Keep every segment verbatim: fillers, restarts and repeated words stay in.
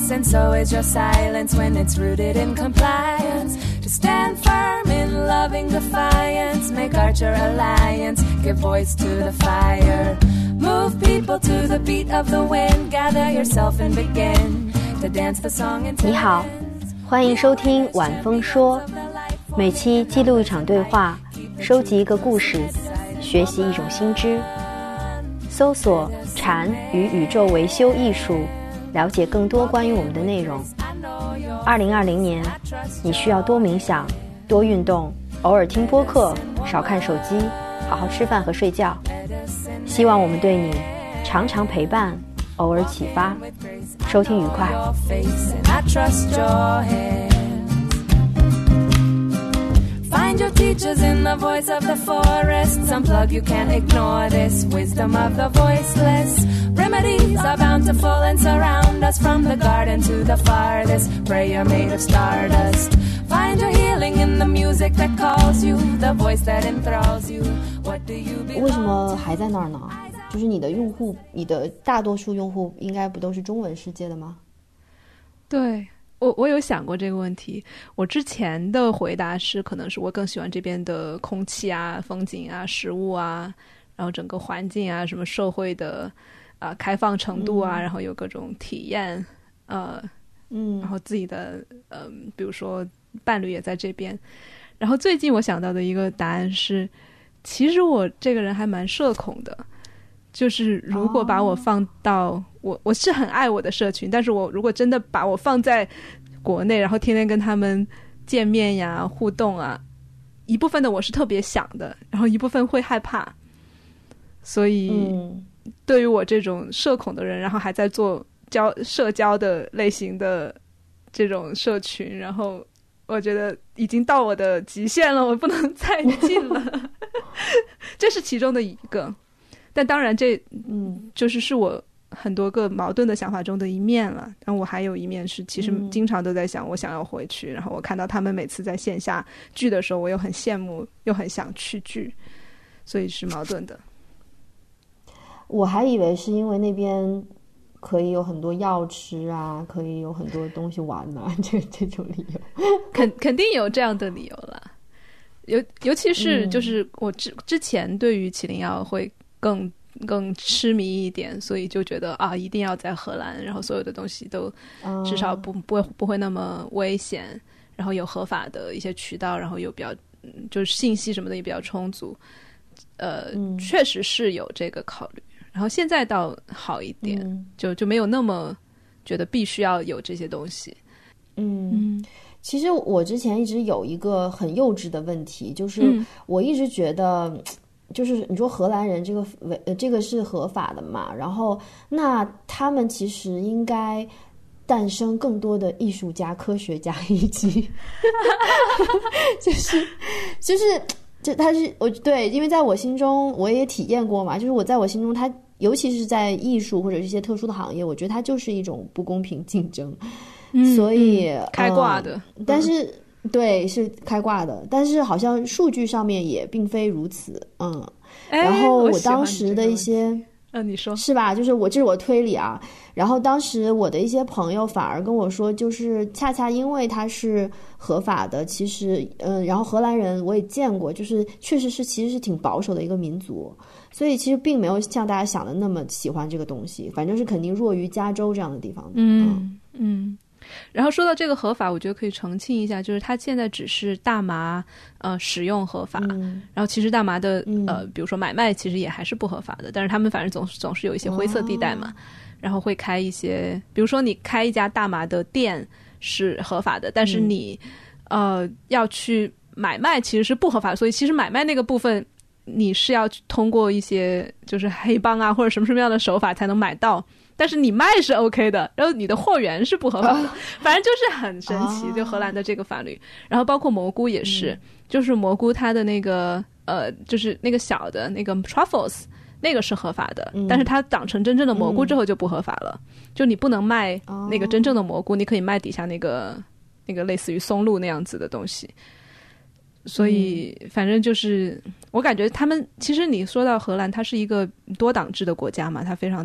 us, and so is your silence when it's rooted in compliance. To stand firm in loving defiance, make Archer alliance, give voice to the fire. Move people to the beat of the wind, gather yourself and begin to dance the song into 你好，欢迎收听晚风说，每期记录一场对话，收集一个故事，学习一种新知。搜索禅与宇宙维修艺术，了解更多关于我们的内容。二零二零年，你需要多冥想，多运动，偶尔听播客，少看手机，好好吃饭和睡觉。希望我们对你常常陪伴，偶尔启发。收听愉快。Find your teachers in the voice of the forest. Unplug, you can't ignore this wisdom of the voiceless. Remedies are bountiful and surround us, from the garden to the farthest. Prayer made of stardust. Find your healing in the music that calls you, the voice that enthralls you. What do you belong? 为什么还在那儿呢？就是你的用户，你的大多数用户应该不都是中文世界的吗？ 对，我我有想过这个问题。我之前的回答是，可能是我更喜欢这边的空气啊、风景啊、食物啊，然后整个环境啊，什么社会的啊、呃、开放程度啊、嗯，然后有各种体验，呃，嗯，然后自己的嗯、呃，比如说伴侣也在这边。然后最近我想到的一个答案是，其实我这个人还蛮社恐的。就是如果把我放到、哦、我我是很爱我的社群，但是我如果真的把我放在国内，然后天天跟他们见面呀、互动啊，一部分的我是特别想的，然后一部分会害怕。所以、嗯、对于我这种社恐的人，然后还在做交社交的类型的这种社群，然后我觉得已经到我的极限了，我不能再进了这是其中的一个。但当然这嗯，就是是我很多个矛盾的想法中的一面了。但我还有一面是其实经常都在想我想要回去、嗯、然后我看到他们每次在线下聚的时候，我又很羡慕又很想去聚，所以是矛盾的。 我还以为是因为那边可以有很多药吃啊，可以有很多东西玩啊，这这种理由肯肯定有这样的理由了。尤尤其是就是我之之前对于麒麟药会更更痴迷一点，所以就觉得啊，一定要在荷兰，然后所有的东西都至少不不会不会那么危险，然后有合法的一些渠道，然后有比较就是信息什么的也比较充足。呃，嗯、确实是有这个考虑。然后现在倒好一点，嗯、就就没有那么觉得必须要有这些东西。 嗯。嗯，其实我之前一直有一个很幼稚的问题，就是我一直觉得。嗯，就是你说荷兰人这个呃这个是合法的嘛，然后那他们其实应该诞生更多的艺术家、科学家以及就是就是这他是我对，因为在我心中我也体验过嘛，就是我在我心中他尤其是在艺术或者一些特殊的行业，我觉得它就是一种不公平竞争，嗯、所以、 嗯、开挂的， 嗯、但是。嗯对，是开挂的，但是好像数据上面也并非如此，嗯。然后我当时的一些， 嗯，你说是吧？就是我这是我推理啊。然后当时我的一些朋友反而跟我说，就是恰恰因为它是合法的，其实，嗯，然后荷兰人我也见过，就是确实是其实是挺保守的一个民族，所以其实并没有像大家想的那么喜欢这个东西，反正是肯定弱于加州这样的地方的， 嗯嗯。嗯，然后说到这个合法，我觉得可以澄清一下，就是它现在只是大麻呃使用合法、嗯、然后其实大麻的、嗯、呃比如说买卖其实也还是不合法的，但是他们反正总总是有一些灰色地带嘛、哦、然后会开一些，比如说你开一家大麻的店是合法的，但是你、嗯、呃要去买卖其实是不合法，所以其实买卖那个部分你是要通过一些就是黑帮啊或者什么什么样的手法才能买到，但是你卖是 OK 的，然后你的货源是不合法的、哦、反正就是很神奇、哦、就荷兰的这个法律。然后包括蘑菇也是、嗯、就是蘑菇它的那个呃就是那个小的那个 truffles 那个是合法的、嗯、但是它长成真正的蘑菇之后就不合法了、嗯、就你不能卖那个真正的蘑菇、哦、你可以卖底下那个那个类似于松露那样子的东西。所以反正就是我感觉他们其实你说到荷兰它是一个多党制的国家嘛，它非常的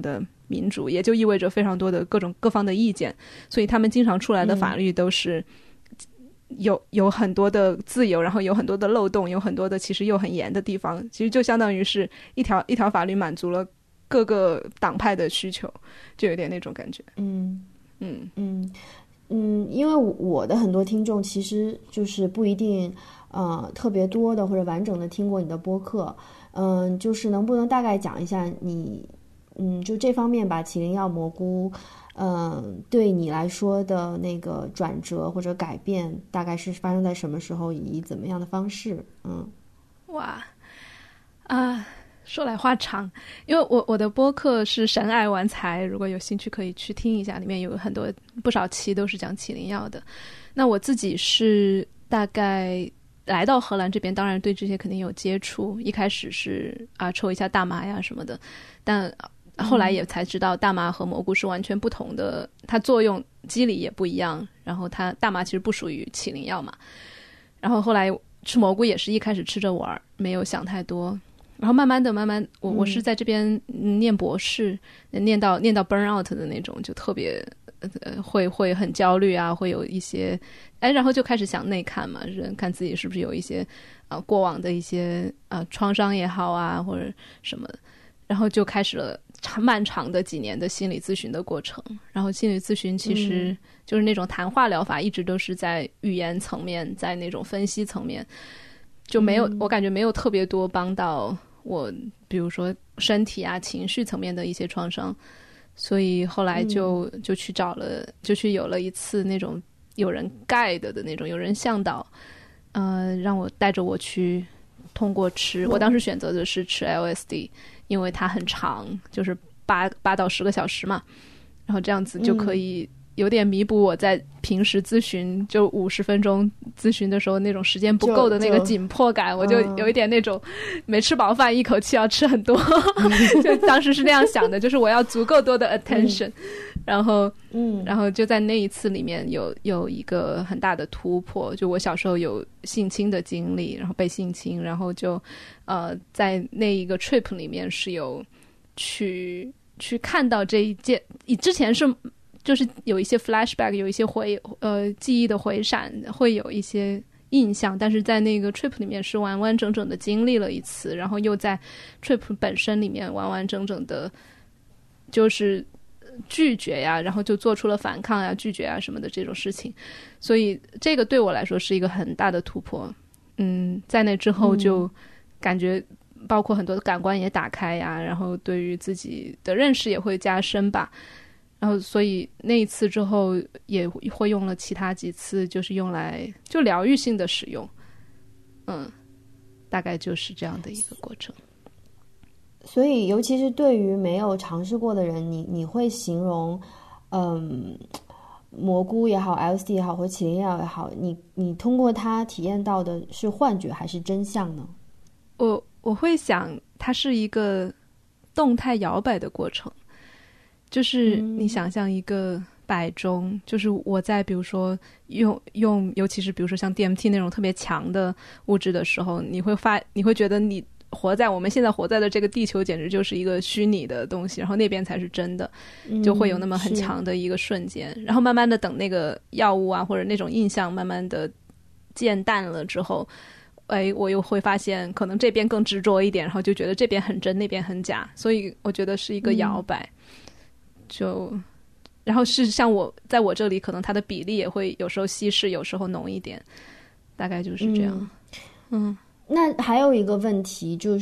民主，也就意味着非常多的各种各方的意见，所以他们经常出来的法律都是有有很多的自由，然后有很多的漏洞，有很多的其实又很严的地方，其实就相当于是一条一条法律满足了各个党派的需求，就有点那种感觉。 嗯嗯嗯嗯，因为我的很多听众其实就是不一定呃特别多的或者完整的听过你的播客，嗯、呃，就是能不能大概讲一下你嗯就这方面吧，起灵药蘑菇嗯、呃，对你来说的那个转折或者改变大概是发生在什么时候，以怎么样的方式？嗯， 哇啊，说来话长，因为我我的播客是神爱玩财，如果有兴趣可以去听一下，里面有很多不少期都是讲起灵药的。那我自己是大概来到荷兰这边，当然对这些肯定有接触，一开始是啊抽一下大麻呀什么的，但后来也才知道大麻和蘑菇是完全不同的，它作用机理也不一样，然后它大麻其实不属于起灵药嘛，然后后来吃蘑菇也是一开始吃着玩，没有想太多，然后慢慢的慢慢我我是在这边念博士、嗯、念到念到 burn out 的那种，就特别呃会会很焦虑啊，会有一些哎，然后就开始想内看嘛，人看自己是不是有一些呃过往的一些呃创伤也好啊或者什么的，然后就开始了漫长的几年的心理咨询的过程。然后心理咨询其实就是那种谈话疗法，一直都是在语言层面，在那种分析层面，就没有、嗯、我感觉没有特别多帮到我比如说身体啊情绪层面的一些创伤，所以后来就就去找了就去有了一次那种有人 guide 的那种有人向导，呃，让我带着我去通过吃，我当时选择的是吃 L S D， 因为它很长，就是八八到十个小时嘛，然后这样子就可以有点弥补我在平时咨询就五十分钟咨询的时候那种时间不够的那个紧迫感，我就有一点那种没吃饱饭一口气要吃很多就当时是那样想的，就是我要足够多的 attention、嗯、然后嗯，然后就在那一次里面有有一个很大的突破，就我小时候有性侵的经历，然后被性侵，然后就呃在那一个 trip 里面是有去去看到这一件，之前是就是有一些 flashback， 有一些回呃记忆的回闪，会有一些印象，但是在那个 trip 里面是完完整整的经历了一次，然后又在 trip 本身里面完完整整的就是拒绝呀，然后就做出了反抗呀拒绝啊什么的这种事情，所以这个对我来说是一个很大的突破。嗯，在那之后就感觉包括很多的感官也打开呀，然后对于自己的认识也会加深吧，然后所以那一次之后也会用了其他几次，就是用来就疗愈性的使用。嗯，大概就是这样的一个过程。 所以尤其是对于没有尝试过的人，你你会形容嗯蘑菇也好 L S D 也好或者起灵药也好，你你通过它体验到的是幻觉还是真相呢？ 我我会想它是一个动态摇摆的过程，就是你想象一个摆钟、嗯、就是我在比如说用用尤其是比如说像 D M T 那种特别强的物质的时候，你会发你会觉得你活在我们现在活在的这个地球简直就是一个虚拟的东西，然后那边才是真的，就会有那么很强的一个瞬间、嗯、然后慢慢的等那个药物啊或者那种印象慢慢的渐淡了之后，哎，我又会发现可能这边更执着一点，然后就觉得这边很真那边很假，所以我觉得是一个摇摆、嗯、就然后是像我在我这里可能它的比例也会有时候稀释有时候浓一点，大概就是这样。 嗯, 嗯那还有一个问题就是，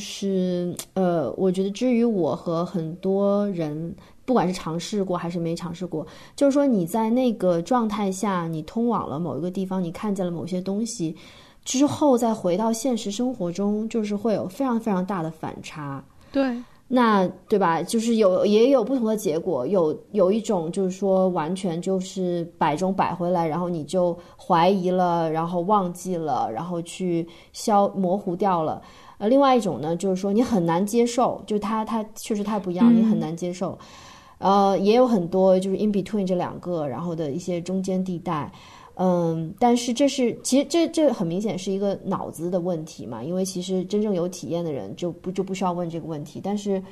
呃，我觉得至于我和很多人，不管是尝试过还是没尝试过，就是说你在那个状态下，你通往了某一个地方，你看见了某些东西之后，再回到现实生活中，就是会有非常非常大的反差。 对。 那对吧，就是有也有不同的结果，有有一种就是说完全就是摆钟摆回来，然后你就怀疑了，然后忘记了，然后去消模糊掉了。呃，另外一种呢，就是说你很难接受，就它它确实太不一样，你很难接受。嗯、呃，也有很多就是 in between 这两个，然后的一些中间地带。嗯，但是这是其实这这很明显是一个脑子的问题嘛，因为其实真正有体验的人就不就不需要问这个问题。但是，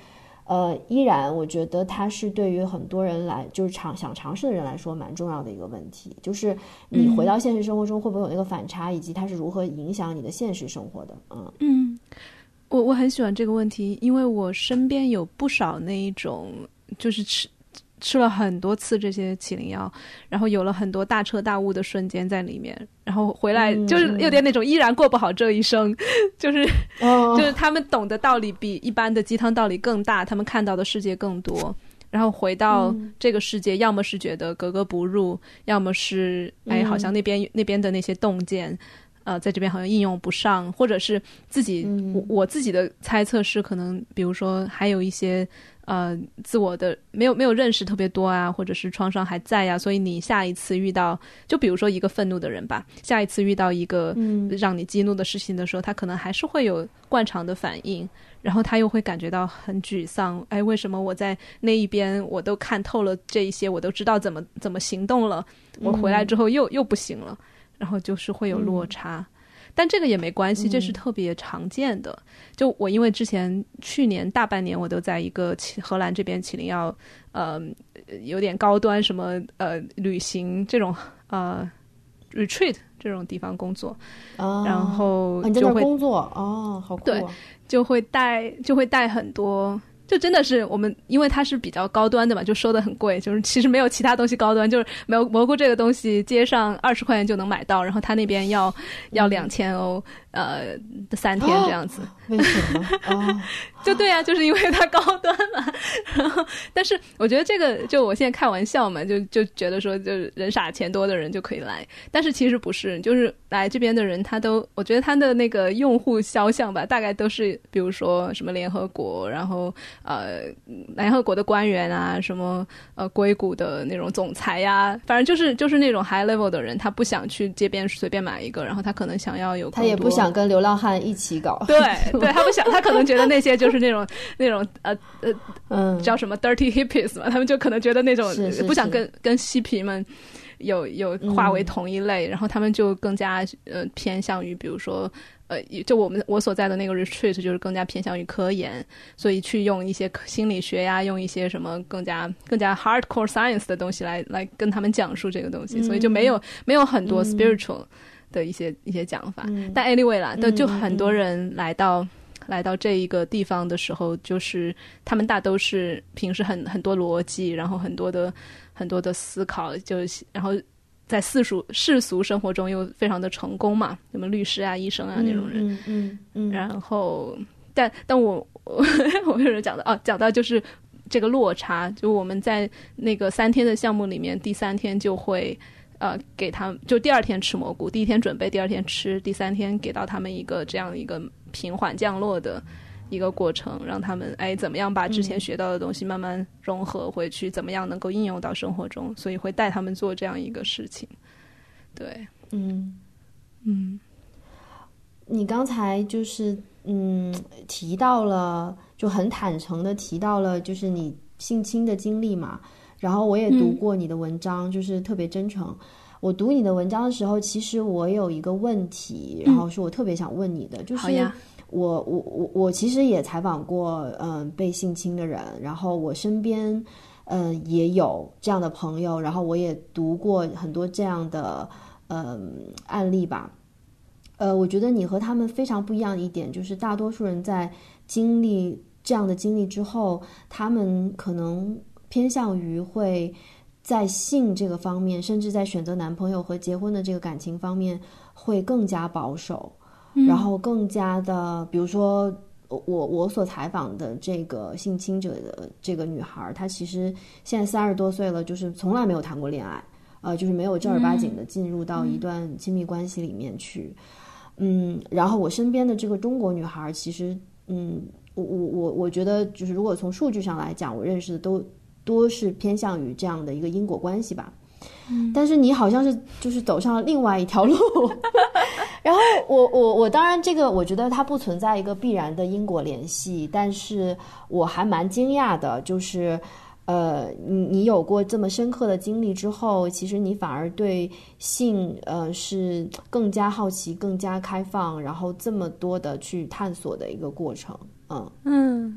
呃，依然我觉得它是对于很多人来，就是尝想尝试的人来说蛮重要的一个问题，就是你回到现实生活中会不会有那个反差，以及它是如何影响你的现实生活的。嗯嗯，我我很喜欢这个问题，因为我身边有不少那一种就是吃吃了很多次这些起灵药，然后有了很多大彻大悟的瞬间在里面，然后回来就是有点那种依然过不好这一生，嗯、就是、哦、就是他们懂的道理比一般的鸡汤道理更大，他们看到的世界更多，然后回到这个世界，嗯、要么是觉得格格不入，要么是哎好像那边、嗯、那边的那些洞见。呃，在这边好像应用不上，或者是自己，嗯、我我自己的猜测是，可能比如说还有一些呃自我的没有没有认识特别多啊，或者是创伤还在啊，所以你下一次遇到，就比如说一个愤怒的人吧，下一次遇到一个让你激怒的事情的时候，他可能还是会有惯常的反应，然后他又会感觉到很沮丧，哎，为什么我在那一边我都看透了这一些，我都知道怎么怎么行动了，我回来之后又、嗯、又不行了。然后就是会有落差、嗯、但这个也没关系，这是特别常见的、嗯、就我因为之前去年大半年我都在一个荷兰这边起灵药呃有点高端什么呃旅行这种呃 retreat 这种地方工作、哦、然后就会、 啊、你在那工作哦，好酷、啊、 对，就会带就会带很多，就真的是我们因为它是比较高端的嘛，就收的很贵，就是其实没有其他东西高端，就是没有蘑菇这个东西街上二十块钱就能买到，然后他那边要、嗯、要两千欧呃三天这样子、哦、 为什么、哦、 就对啊，就是因为它高端嘛。然后但是我觉得这个就我现在开玩笑嘛，就就觉得说就是人傻钱多的人就可以来，但是其实不是，就是来这边的人他都我觉得他的那个用户肖像吧，大概都是比如说什么联合国，然后呃联合国的官员啊，什么呃硅谷的那种总裁呀、啊，反正就是就是那种 high level 的人，他不想去街边随便买一个，然后他可能想要有更多， 他也不想跟流浪汉一起搞， 对对，他不想，他可能觉得那些就是那种那种呃呃嗯叫什么 dirty hippies 嘛，他们就可能觉得那种是是是不想跟跟嬉皮们有有划为同一类、嗯、然后他们就更加呃偏向于比如说呃就我们我所在的那个 retreat 就是更加偏向于科研，所以去用一些心理学呀，用一些什么更加更加 hardcore science 的东西来来跟他们讲述这个东西、嗯、所以就没有没有很多 spiritual 的一些、嗯、一些讲法、嗯、但 anyway 啦，就就很多人来到、嗯、来到这一个地方的时候，就是他们大都是平时很很多逻辑，然后很多的很多的思考，就然后在世俗世俗生活中又非常的成功嘛，什么律师啊、医生啊那种人， 嗯嗯 嗯, 嗯， 然后但但我我我有人讲到哦，讲到就是这个落差，就我们在那个三天的项目里面，第三天就会呃给他们，就第二天吃蘑菇，第一天准备，第二天吃，第三天给到他们一个这样一个平缓降落的一个过程，让他们哎怎么样把之前学到的东西慢慢融合回去、嗯、怎么样能够应用到生活中，所以会带他们做这样一个事情。对， 嗯嗯， 你刚才就是嗯提到了，就很坦诚的提到了就是你性侵的经历嘛，然后我也读过你的文章、嗯、就是特别真诚。我读你的文章的时候，其实我有一个问题，然后是我特别想问你的、嗯、就是我我我我其实也采访过嗯、呃、被性侵的人，然后我身边嗯、呃、也有这样的朋友，然后我也读过很多这样的嗯、呃、案例吧。呃我觉得你和他们非常不一样的一点，就是大多数人在经历这样的经历之后，他们可能偏向于会在性这个方面，甚至在选择男朋友和结婚的这个感情方面会更加保守、嗯、然后更加的比如说我我所采访的这个性侵者的这个女孩，她其实现在三十多岁了，就是从来没有谈过恋爱，呃，就是没有正儿八经的进入到一段亲密关系里面去。嗯，然后我身边的这个中国女孩，其实嗯我我我我觉得就是如果从数据上来讲，我认识的都多是偏向于这样的一个因果关系吧。嗯，但是你好像是就是走上了另外一条路然后我我我当然这个我觉得它不存在一个必然的因果联系，但是我还蛮惊讶的，就是呃你你有过这么深刻的经历之后，其实你反而对性呃是更加好奇、更加开放，然后这么多的去探索的一个过程。嗯嗯，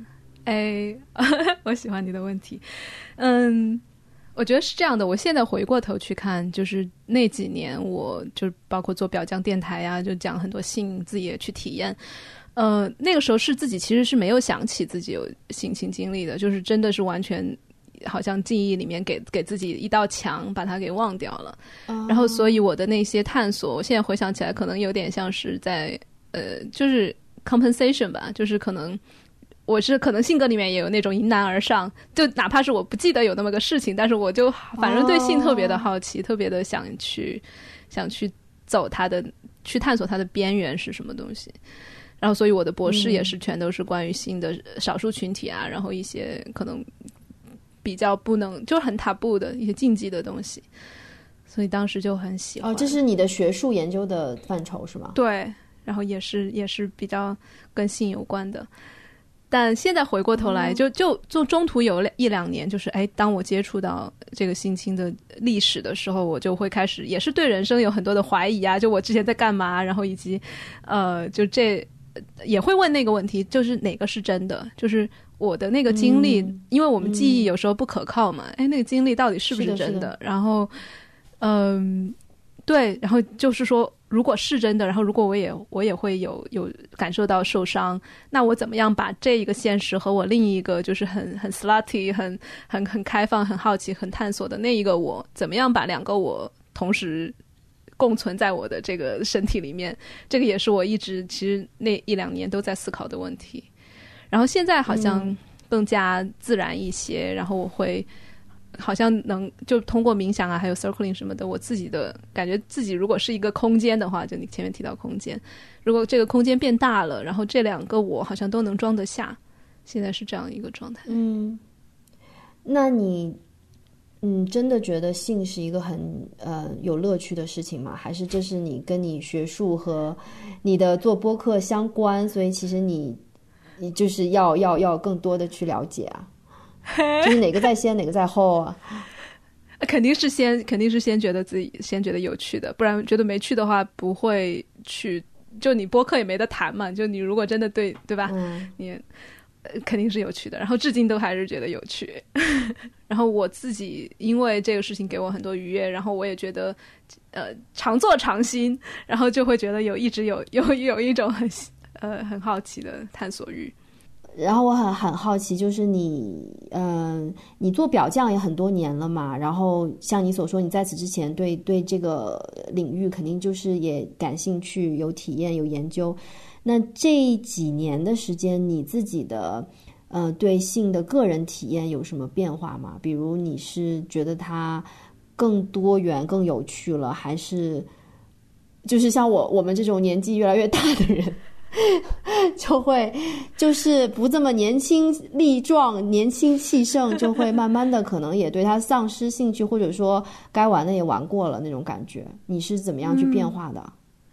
哎，我喜欢你的问题。嗯，我觉得是这样的，我现在回过头去看，就是那几年我就包括做表匠电台啊，就讲很多性，自己也去体验。呃，那个时候是自己其实是没有想起自己有性侵经历的，就是真的是完全好像记忆里面给给自己一道墙，把它给忘掉了。Oh. 然后所以我的那些探索，我现在回想起来可能有点像是在呃，就是 compensation 吧，就是可能我是可能性格里面也有那种迎难而上，就哪怕是我不记得有那么个事情，但是我就反正对性特别的好奇， oh. 特别的想去想去走它的，去探索它的边缘是什么东西。然后所以我的博士也是全都是关于性的少数群体啊、嗯、然后一些可能比较不能就很塔布的一些禁忌的东西，所以当时就很喜欢。 哦，这是你的学术研究的范畴是吗？ 对，然后也是也是比较跟性有关的。但现在回过头来、哦、就就就中途有一两年，就是哎，当我接触到这个性侵的历史的时候，我就会开始也是对人生有很多的怀疑啊，就我之前在干嘛，然后以及呃就这也会问那个问题，就是哪个是真的，就是我的那个经历、嗯、因为我们记忆有时候不可靠嘛，哎、嗯，那个经历到底是不是真的， 是的是的， 然后嗯、呃、对，然后就是说如果是真的，然后如果我也我也会有有感受到受伤，那我怎么样把这一个现实和我另一个就是很很 slutty 很很很开放很好奇很探索的那一个我，怎么样把两个我同时共存在我的这个身体里面，这个也是我一直其实那一两年都在思考的问题。然后现在好像更加自然一些、嗯、然后我会好像能就通过冥想啊还有 circling 什么的，我自己的感觉自己如果是一个空间的话，就你前面提到空间，如果这个空间变大了，然后这两个我好像都能装得下，现在是这样一个状态。 嗯，那你嗯，真的觉得性是一个很呃有乐趣的事情吗？还是这是你跟你学术和你的做播客相关，所以其实你你就是要要要更多的去了解啊？就是哪个在先哪个在后啊？ 肯定是先肯定是先觉得自己先觉得有趣的，不然觉得没趣的话不会去，就你播客也没得谈嘛，就你如果真的对对吧、嗯、你肯定是有趣的，然后至今都还是觉得有趣然后我自己因为这个事情给我很多愉悦，然后我也觉得呃常做常新，然后就会觉得有一直有有有一种很呃很好奇的探索欲。 然后我很很好奇，就是你嗯、呃，你做表匠也很多年了嘛，然后像你所说，你在此之前对对这个领域肯定就是也感兴趣，有体验有研究。那这几年的时间，你自己的呃对性的个人体验有什么变化吗？比如你是觉得它更多元更有趣了，还是就是像我我们这种年纪越来越大的人就会就是不这么年轻力壮年轻气盛，就会慢慢的可能也对他丧失兴趣，或者说该玩的也玩过了那种感觉。你是怎么样去变化的？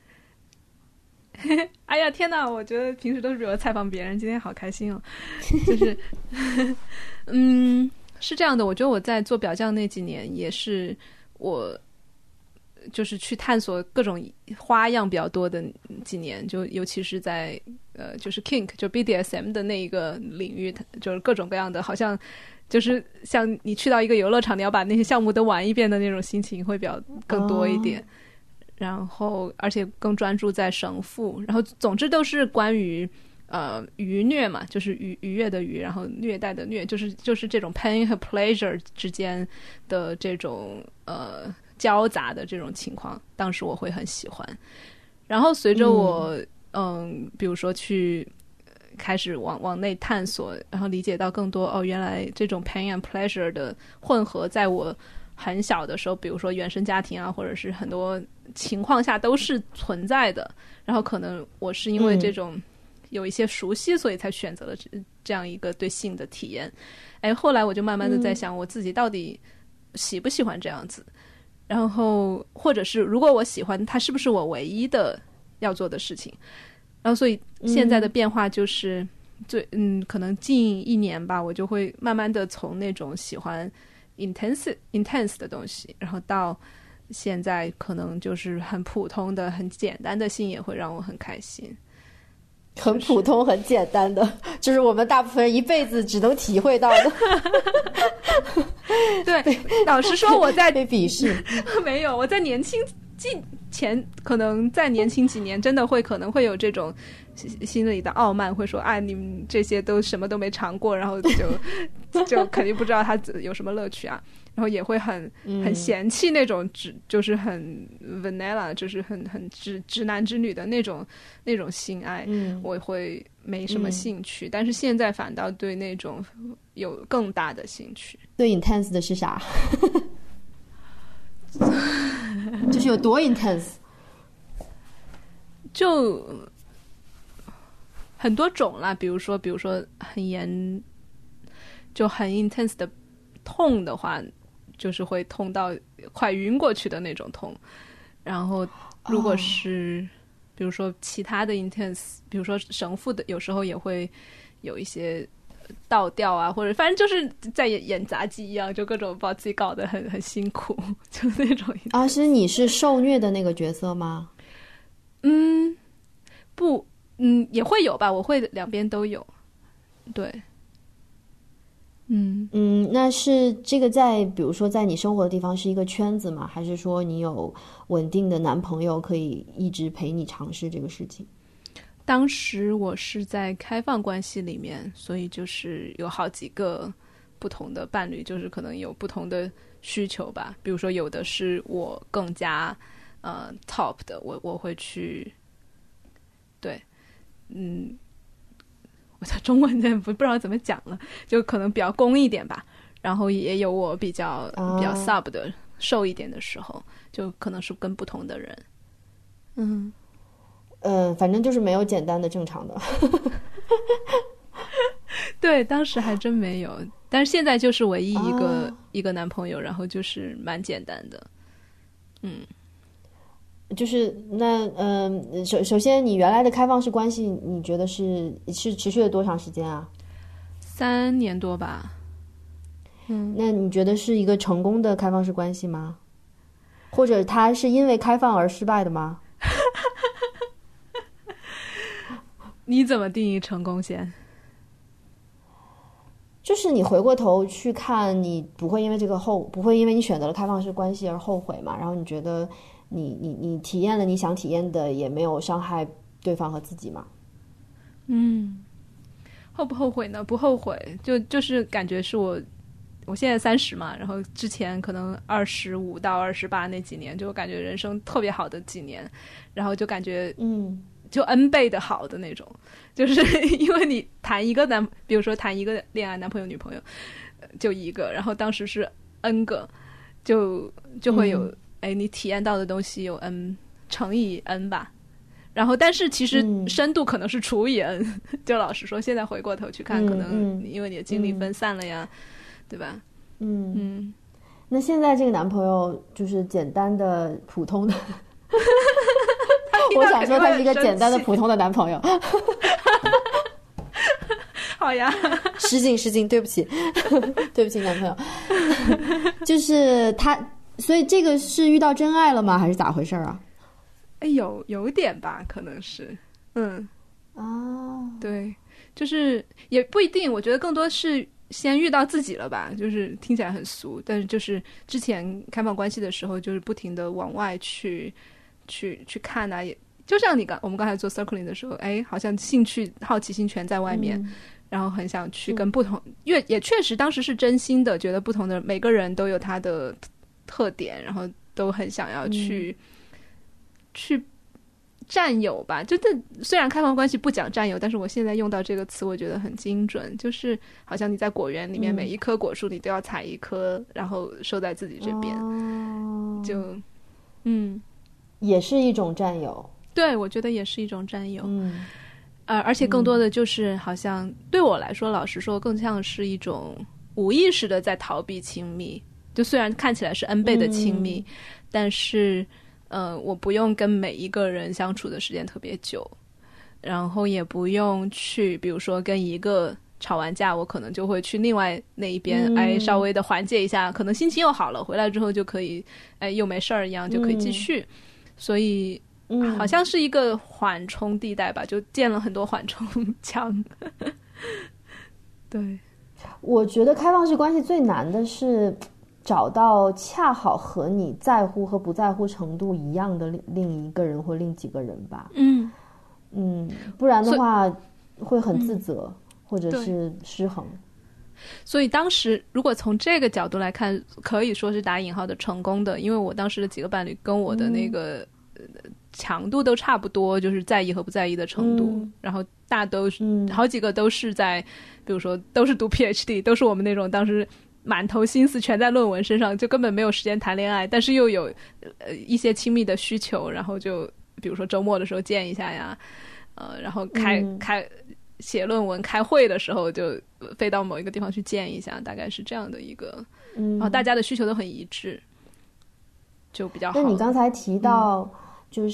嗯、哎呀天哪，我觉得平时都是我采访别人，今天好开心哦就是嗯是这样的，我觉得我在做表匠那几年也是我就是去探索各种花样比较多的几年，就尤其是在呃就是 kink 就 B D S M 的那一个领域，就是各种各样的，好像就是像你去到一个游乐场，你要把那些项目都玩一遍的那种心情会比较更多一点、哦、然后而且更专注在绳缚，然后总之都是关于呃愉虐嘛，就是愉愉悦的愉，然后虐待的虐，就是就是这种 pain 和 pleasure 之间的这种呃交杂的这种情况，当时我会很喜欢。然后随着我 嗯, 嗯比如说去开始往往内探索，然后理解到更多，哦原来这种 pain and pleasure 的混合在我很小的时候，比如说原生家庭啊，或者是很多情况下都是存在的，然后可能我是因为这种有一些熟悉，所以才选择了这样一个对性的体验。哎，后来我就慢慢的在想我自己到底喜不喜欢这样子，然后或者是如果我喜欢它，是不是我唯一的要做的事情。然后所以现在的变化就是最嗯可能近一年吧，我就会慢慢的从那种喜欢 intense intense 的东西，然后到现在可能就是很普通的很简单的性也会让我很开心。 很普通很简单的，就是我们大部分人一辈子只能体会到的。 对，老实说我在被鄙视没有，我在年轻近前可能再年轻几年真的会可能会有这种心里的傲慢，会说哎你们这些都什么都没尝过，然后就就肯定不知道它有什么乐趣啊，然后也会很很嫌弃那种直就是很 vanilla 就是很很直直男直女的那种那种性爱、嗯、我会没什么兴趣、嗯、但是现在反倒对那种有更大的兴趣。 最 intense 的是啥？就是有多 intense？ 就很多种啦，比如说比如说很严就很 intense 的痛的话，就是会痛到快晕过去的那种痛。然后如果是、oh. 比如说其他的 intense， 比如说神父的有时候也会有一些倒吊啊，或者反正就是在演演杂技一样，就各种把自己搞得很很辛苦，就那种。 啊，是你是受虐的那个角色吗？ 嗯，不，嗯，也会有吧，我会两边都有。对。嗯嗯，那是这个在比如说在你生活的地方是一个圈子吗？还是说你有稳定的男朋友可以一直陪你尝试这个事情？ 当时我是在开放关系里面，所以就是有好几个不同的伴侣，就是可能有不同的需求吧。比如说有的是我更加呃 top 的，我我会去对嗯我的中文真不不知道怎么讲了，就可能比较攻一点吧。然后也有我比较、oh. 比较 sub 的瘦一点的时候，就可能是跟不同的人。嗯嗯，反正就是没有简单的正常的。 对，当时还真没有，但是现在就是唯一一个、oh. 一个男朋友，然后就是蛮简单的。嗯。 就是那嗯、呃，首首先你原来的开放式关系你觉得是是持续了多长时间啊？ 三年多吧。嗯， 那你觉得是一个成功的开放式关系吗？或者他是因为开放而失败的吗？ 你怎么定义成功先？ 就是你回过头去看，你不会因为这个后不会因为你选择了开放式关系而后悔嘛？然后你觉得你你你体验了你想体验的，也没有伤害对方和自己嘛？ 嗯，后不后悔呢？不后悔，就就是感觉是我我现在三十嘛，然后之前可能二十五到二十八那几年，就感觉人生特别好的几年，然后就感觉嗯。就 N 倍的好的那种，就是因为你谈一个男，比如说谈一个恋爱男朋友女朋友，就一个，然后当时是 N 个，就就会有、嗯、哎，你体验到的东西有 N 乘以 N 吧，然后但是其实深度可能是除以 N，、嗯、就老实说，现在回过头去看，可能因为你的精力分散了呀，嗯、对吧？ 嗯嗯，那现在这个男朋友就是简单的普通的。我想说他是一个简单的普通的男朋友。 好呀， 失敬失敬，对不起对不起男朋友。就是他，所以这个是遇到真爱了吗？还是咋回事啊？ 哎，有有点吧，可能是嗯哦， 对，就是也不一定，我觉得更多是先遇到自己了吧，就是听起来很俗，但是就是之前开放关系的时候，就是不停的往外去去去看啊，也就像你刚我们刚才做 circling 的时候，哎，好像兴趣好奇心全在外面、嗯、然后很想去跟不同，因为也确实当时是真心的觉得不同的每个人都有他的特点，然后都很想要去、嗯、去占有吧，就这虽然开放关系不讲占有，但是我现在用到这个词我觉得很精准，就是好像你在果园里面、嗯、每一棵果树你都要采一颗，然后收在自己这边、哦、就嗯也是一种占有， 对，我觉得也是一种占有，嗯，呃，而且更多的就是好像、嗯、对我来说，老实说，更像是一种无意识的在逃避亲密。就虽然看起来是 N 倍的亲密，嗯、但是，呃，我不用跟每一个人相处的时间特别久，然后也不用去，比如说跟一个吵完架，我可能就会去另外那一边，嗯、哎，稍微的缓解一下，可能心情又好了，回来之后就可以，哎，又没事儿一样就可以继续。嗯所以嗯， 好像是一个缓冲地带吧，就建了很多缓冲墙。对， 我觉得开放式关系最难的是找到恰好和你在乎和不在乎程度一样的另一个人或另几个人吧。 嗯嗯，不然的话会很自责、嗯、或者是失衡。 所以当时如果从这个角度来看，可以说是打引号的成功的，因为我当时的几个伴侣跟我的那个、嗯、强度都差不多，就是在意和不在意的程度、嗯、然后大都是、嗯、好几个都是在比如说都是读 P H D， 都是我们那种当时满头心思全在论文身上，就根本没有时间谈恋爱，但是又有呃一些亲密的需求，然后就比如说周末的时候见一下呀，呃然后开、嗯、开写论文开会的时候就飞到某一个地方去见一下，大概是这样的一个、嗯、然后大家的需求都很一致，就比较好。 那你刚才提到就是、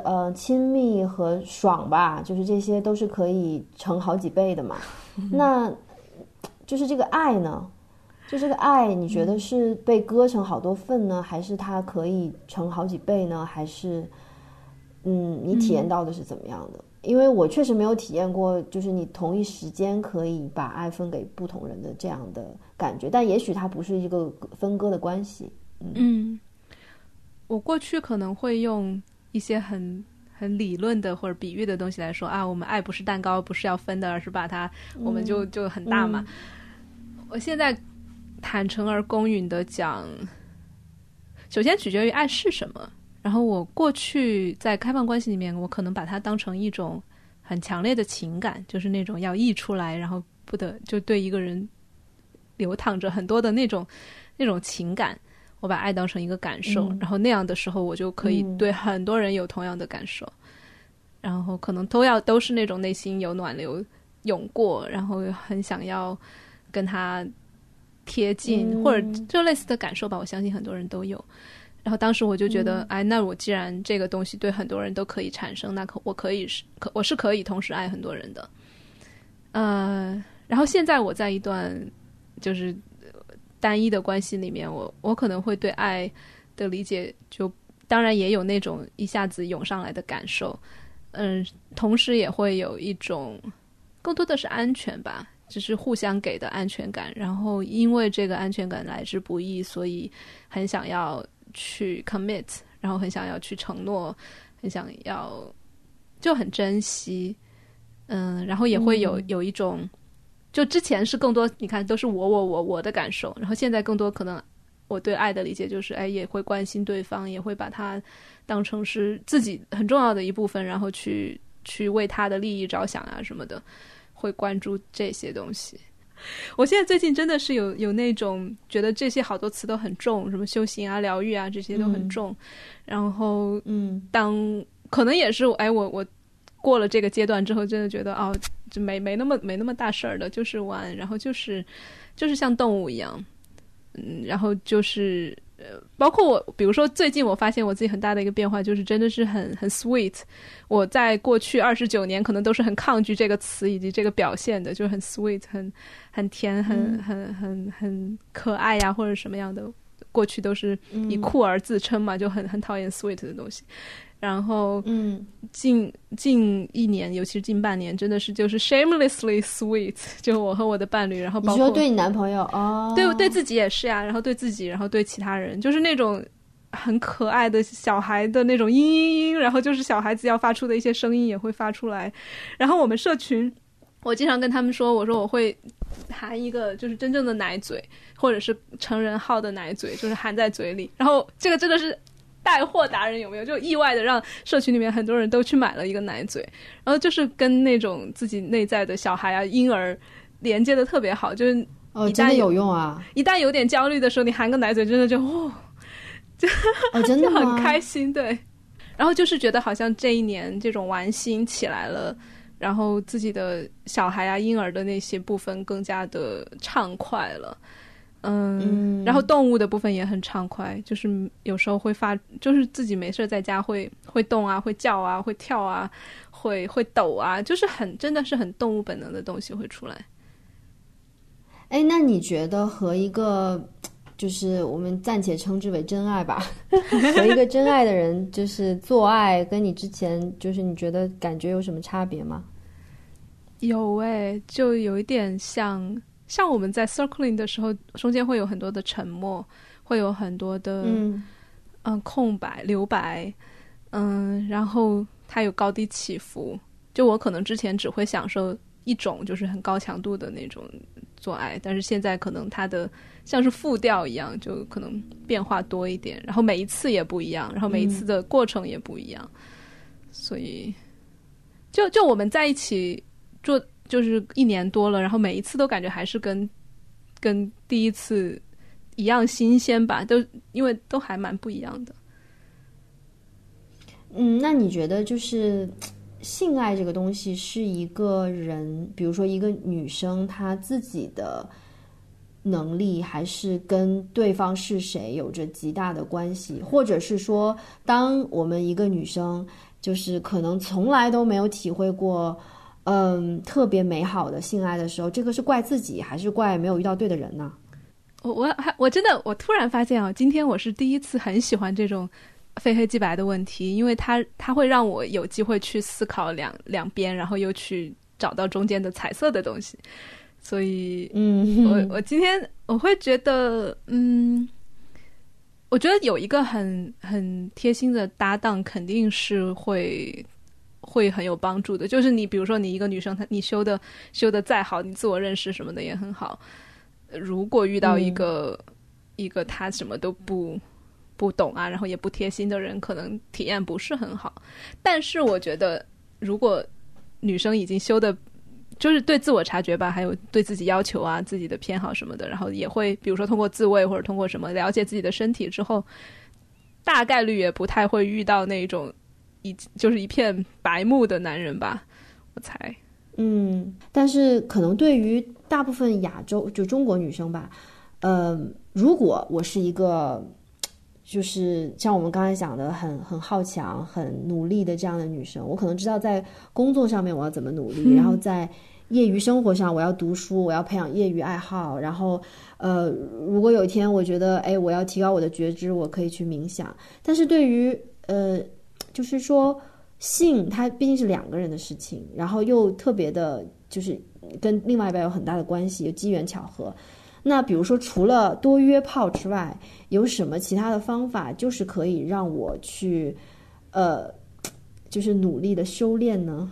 嗯、呃亲密和爽吧，就是这些都是可以乘好几倍的嘛、嗯、那就是这个爱呢，就这个爱你觉得是被割成好多份呢、嗯、还是它可以乘好几倍呢，还是嗯你体验到的是怎么样的、嗯，因为我确实没有体验过就是你同一时间可以把爱分给不同人的这样的感觉，但也许它不是一个分割的关系。 嗯, 嗯我过去可能会用一些很很理论的或者比喻的东西来说啊，我们爱不是蛋糕，不是要分的，而是把它、嗯、我们就就很大嘛、嗯、我现在坦诚而公允的讲，首先取决于爱是什么，然后我过去在开放关系里面我可能把它当成一种很强烈的情感，就是那种要溢出来，然后不得就对一个人流淌着很多的那种那种情感，我把爱当成一个感受、嗯、然后那样的时候我就可以对很多人有同样的感受、嗯、然后可能都要都是那种内心有暖流涌过，然后很想要跟他贴近、嗯、或者就类似的感受吧，我相信很多人都有。然后当时我就觉得、嗯、哎，那我既然这个东西对很多人都可以产生，那可我可以是可我是可以同时爱很多人的。呃然后现在我在一段就是单一的关系里面，我我可能会对爱的理解就当然也有那种一下子涌上来的感受，嗯，同时也会有一种更多的是安全吧，就是互相给的安全感，然后因为这个安全感来之不易，所以很想要去 commit， 然后很想要去承诺，很想要就很珍惜，嗯，然后也会有、嗯、有一种就之前是更多你看都是我我我我的感受，然后现在更多可能我对爱的理解就是哎也会关心对方，也会把他当成是自己很重要的一部分，然后去去为他的利益着想啊什么的，会关注这些东西。我现在最近真的是有有那种觉得这些好多词都很重，什么修行啊疗愈啊这些都很重、嗯、然后嗯，当可能也是哎我我过了这个阶段之后，真的觉得哦，就没没那么没那么大事儿的，就是玩，然后就是就是像动物一样，嗯，然后就是呃，包括我，比如说最近我发现我自己很大的一个变化，就是真的是很很 sweet。我在过去二十九年可能都是很抗拒这个词以及这个表现的，就是很 sweet， 很很甜，很、嗯、很很很可爱呀、啊，或者什么样的。过去都是以酷儿自称嘛，嗯、就很很讨厌 sweet 的东西。然后，嗯，近近一年，尤其是近半年，真的是就是 shamelessly sweet， 就我和我的伴侣，然后包括你说对你男朋友哦， 对对自己也是呀、啊，然后对自己，然后对其他人，就是那种很可爱的小孩的那种嘤嘤嘤，然后就是小孩子要发出的一些声音也会发出来。然后我们社群，我经常跟他们说，我说我会含一个就是真正的奶嘴，或者是成人号的奶嘴，就是含在嘴里。然后这个真的是带货达人有没有？就意外的让社群里面很多人都去买了一个奶嘴，然后就是跟那种自己内在的小孩啊、婴儿连接的特别好，就是哦，真的有用啊！ 一旦有点焦虑的时候，你含个奶嘴，真的就哦，就哦，真的吗？ 就很开心，对。然后就是觉得好像这一年这种玩心起来了，然后自己的小孩啊、婴儿的那些部分更加的畅快了。嗯, 嗯，然后动物的部分也很畅快，就是有时候会发，就是自己没事在家会会动啊，会叫啊，会跳啊，会会抖啊，就是很真的是很动物本能的东西会出来。 哎，那你觉得和一个就是我们暂且称之为真爱吧和一个真爱的人就是做爱，跟你之前就是你觉得感觉有什么差别吗？ 有诶，就有一点像像我们在 circling 的时候，中间会有很多的沉默，会有很多的嗯、呃、空白留白，嗯，然后它有高低起伏。就我可能之前只会享受一种就是很高强度的那种做爱，但是现在可能它的像是复调一样，就可能变化多一点，然后每一次也不一样，然后每一次的过程也不一样，嗯、所以就就我们在一起做就是一年多了，然后每一次都感觉还是跟跟第一次一样新鲜吧，都因为都还蛮不一样的。 嗯，那你觉得就是性爱这个东西是一个人，比如说一个女生她自己的能力，还是跟对方是谁有着极大的关系？或者是说当我们一个女生就是可能从来都没有体会过嗯特别美好的性爱的时候，这个是怪自己还是怪没有遇到对的人呢？ 我我我真的我突然发现啊，今天我是第一次很喜欢这种非黑即白的问题，因为它它会让我有机会去思考两两边，然后又去找到中间的彩色的东西。所以，嗯，我我今天我会觉得，嗯，我觉得有一个很很贴心的搭档，肯定是会会很有帮助的。就是你比如说你一个女生，她你修的修的再好，你自我认识什么的也很好，如果遇到一个、嗯、一个他什么都不。不懂啊，然后也不贴心的人，可能体验不是很好。但是我觉得如果女生已经修的就是对自我察觉吧，还有对自己要求啊，自己的偏好什么的，然后也会比如说通过自慰或者通过什么了解自己的身体之后，大概率也不太会遇到那种一就是一片白目的男人吧，我猜。 嗯，但是可能对于大部分亚洲就中国女生吧，呃，如果我是一个就是像我们刚才讲的很很好强很努力的这样的女生，我可能知道在工作上面我要怎么努力、嗯、然后在业余生活上我要读书，我要培养业余爱好，然后呃，如果有一天我觉得哎，我要提高我的觉知，我可以去冥想。但是对于呃，就是说性它毕竟是两个人的事情，然后又特别的就是跟另外一半有很大的关系，有机缘巧合。那比如说除了多约炮之外，有什么其他的方法就是可以让我去呃就是努力的修炼呢？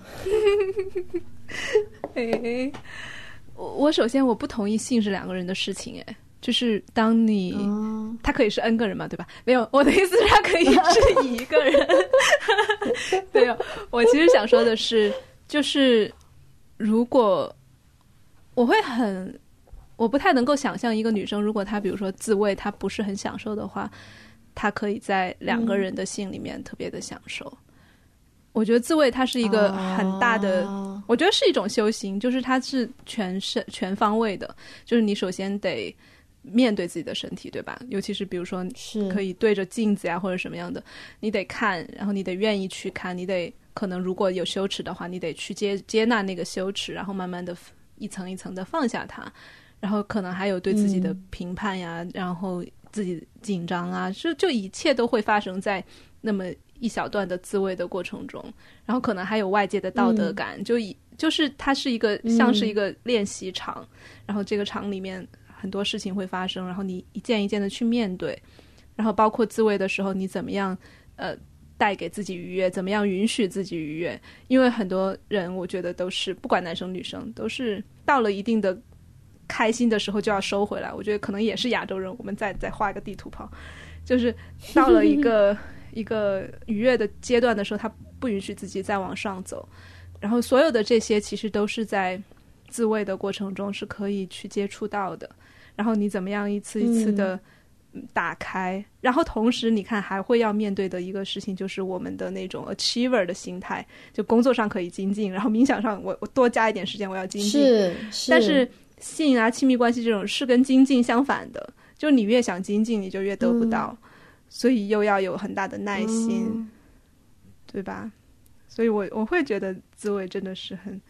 哎，我首先我不同意性是两个人的事情，哎，就是当你、哦、他可以是 N 个人嘛，对吧？没有，我的意思是他可以是一个人。对，我其实想说的是，就是如果我会很我不太能够想象一个女生如果她比如说自慰她不是很享受的话，她可以在两个人的性里面特别的享受、嗯、我觉得自慰它是一个很大的、哦、我觉得是一种修行，就是它是全身全方位的，就是你首先得面对自己的身体，对吧？尤其是比如说可以对着镜子呀或者什么样的，你得看，然后你得愿意去看，你得可能如果有羞耻的话你得去接接纳那个羞耻，然后慢慢的一层一层的放下它，然后可能还有对自己的评判呀、嗯、然后自己紧张啊，就就一切都会发生在那么一小段的自慰的过程中，然后可能还有外界的道德感、嗯、就以就是它是一个像是一个练习场、嗯、然后这个场里面很多事情会发生，然后你一件一件的去面对，然后包括自慰的时候你怎么样呃带给自己愉悦，怎么样允许自己愉悦，因为很多人我觉得都是不管男生女生都是到了一定的开心的时候就要收回来，我觉得可能也是亚洲人，我们再再画一个地图炮，就是到了一个一个愉悦的阶段的时候他不允许自己再往上走，然后所有的这些其实都是在自慰的过程中是可以去接触到的，然后你怎么样一次一次的打开、嗯、然后同时你看还会要面对的一个事情就是我们的那种 achiever 的心态，就工作上可以精进，然后冥想上我我多加一点时间我要精进， 是是， 但是性啊亲密关系这种是跟精进相反的，就你越想精进你就越得不到、嗯、所以又要有很大的耐心、嗯、对吧？所以我我会觉得自慰真的是很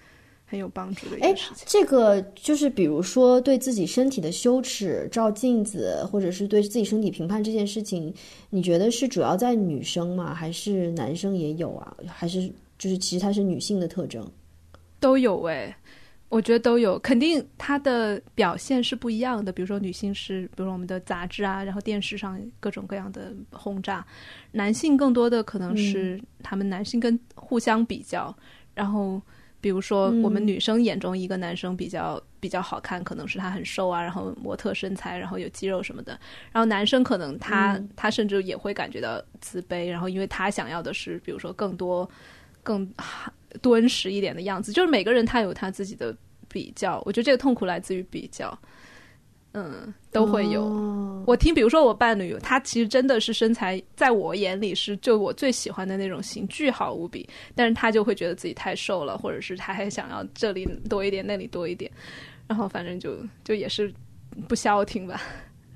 很有帮助的一件事情。 这个就是比如说对自己身体的羞耻、照镜子，或者是对自己身体评判这件事情，你觉得是主要在女生吗？还是男生也有啊？还是就是其实它是女性的特征？ 都有诶，我觉得都有，肯定它的表现是不一样的。比如说女性是，比如说我们的杂志啊，然后电视上各种各样的轰炸，男性更多的可能是他们男性跟互相比较，嗯、然后比如说我们女生眼中一个男生比较、嗯、比较好看，可能是他很瘦啊，然后模特身材，然后有肌肉什么的，然后男生可能他、嗯、他甚至也会感觉到自卑，然后因为他想要的是比如说更多更敦实一点的样子，就是每个人他有他自己的比较，我觉得这个痛苦来自于比较，嗯，都会有。哦、我听，比如说我伴侣，他其实真的是身材，在我眼里是就我最喜欢的那种型，巨好无比，但是他就会觉得自己太瘦了，或者是他还想要这里多一点，那里多一点，然后反正就就也是不消停吧。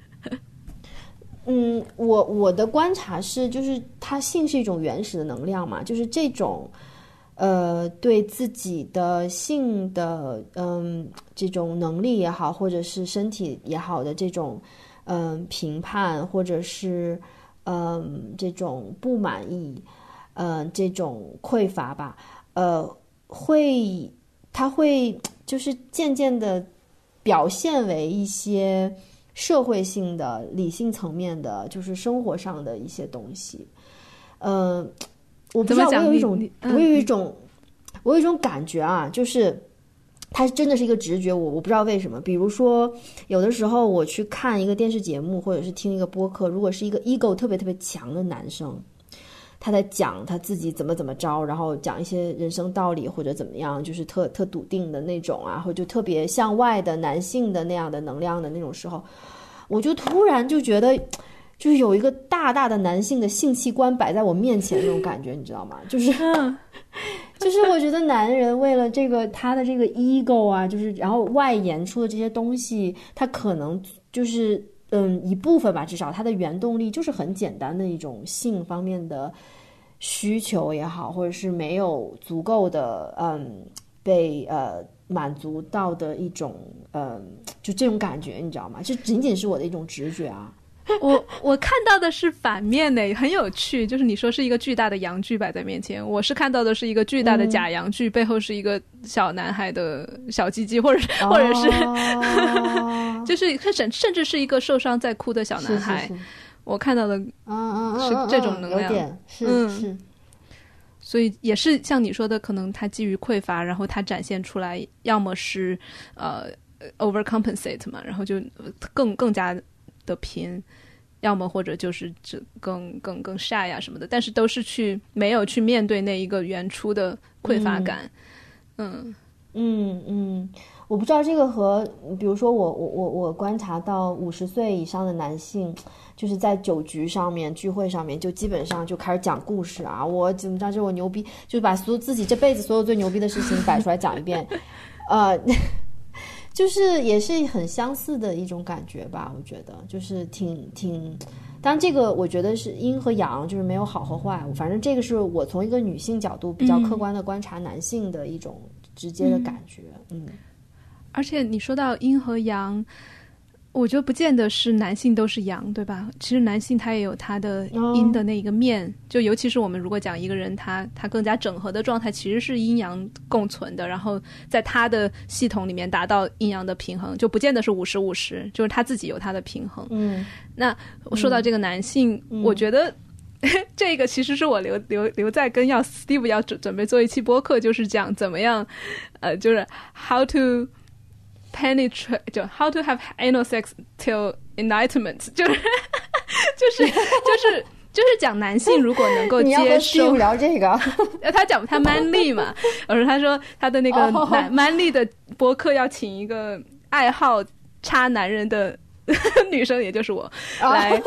嗯，我我的观察是，就是它性是一种原始的能量嘛，就是这种。呃，对自己的性的嗯这种能力也好，或者是身体也好的这种嗯评判，或者是嗯这种不满意，嗯这种匮乏吧，呃，会它会就是渐渐的表现为一些社会性的、理性层面的，就是生活上的一些东西，嗯、呃。我不知道，我有一种，我有一种，我有一种感觉啊，就是它真的是一个直觉，我我不知道为什么。比如说，有的时候我去看一个电视节目，或者是听一个播客，如果是一个 ego 特别特别强的男生，他在讲他自己怎么怎么着，然后讲一些人生道理或者怎么样，就是特特笃定的那种啊，或者就特别向外的男性的那样的能量的那种时候，我就突然就觉得。就是有一个大大的男性的性器官摆在我面前那种感觉，你知道吗？就是，就是我觉得男人为了这个他的这个 ego 啊，就是然后外延出的这些东西，他可能就是嗯一部分吧，至少他的原动力就是很简单的一种性方面的需求也好，或者是没有足够的嗯被呃满足到的一种嗯就这种感觉，你知道吗？这仅仅是我的一种直觉啊。 我我看到的是反面的，很有趣，就是你说是一个巨大的阳具摆在面前，我是看到的是一个巨大的假阳具，嗯、背后是一个小男孩的小鸡鸡，或者是、哦、或者是就是甚甚至是一个受伤在哭的小男孩。是是是我看到的是这种能量，嗯嗯嗯嗯有点是、嗯、是。所以也是像你说的，可能他基于匮乏，然后他展现出来，要么是呃 overcompensate 嘛，然后就更更加的拼，要么或者就是更更更晒呀什么的，但是都是去没有去面对那一个原初的匮乏感。嗯嗯嗯，我不知道这个和比如说我我我我观察到五十岁以上的男性，就是在酒局上面、聚会上面，就基本上就开始讲故事啊，我怎么着这我牛逼，就是把所有自己这辈子所有最牛逼的事情摆出来讲一遍，呃。就是也是很相似的一种感觉吧，我觉得就是挺挺，当然这个我觉得是阴和阳，就是没有好和坏，反正这个是我从一个女性角度比较客观的观察男性的一种直接的感觉。 嗯, 嗯而且你说到阴和阳，我觉得不见得是男性都是阳，对吧？其实男性他也有他的阴的那一个面、哦、就尤其是我们如果讲一个人他他更加整合的状态，其实是阴阳共存的，然后在他的系统里面达到阴阳的平衡，就不见得是五十五十，就是他自己有他的平衡。嗯，那说到这个男性、嗯、我觉得这个其实是我留留留在跟要 Steve 要准准备做一期播客，就是讲怎么样呃，就是 how to penetrate 就 how to have anal sex till enlightenment 就是就是就是就是讲男性如果能够接受， 你要和 Steve 聊这个他讲他 manly 嘛，而是他说他的那个男、oh. manly 的播客要请一个爱好插男人的女生，也就是我、oh. 来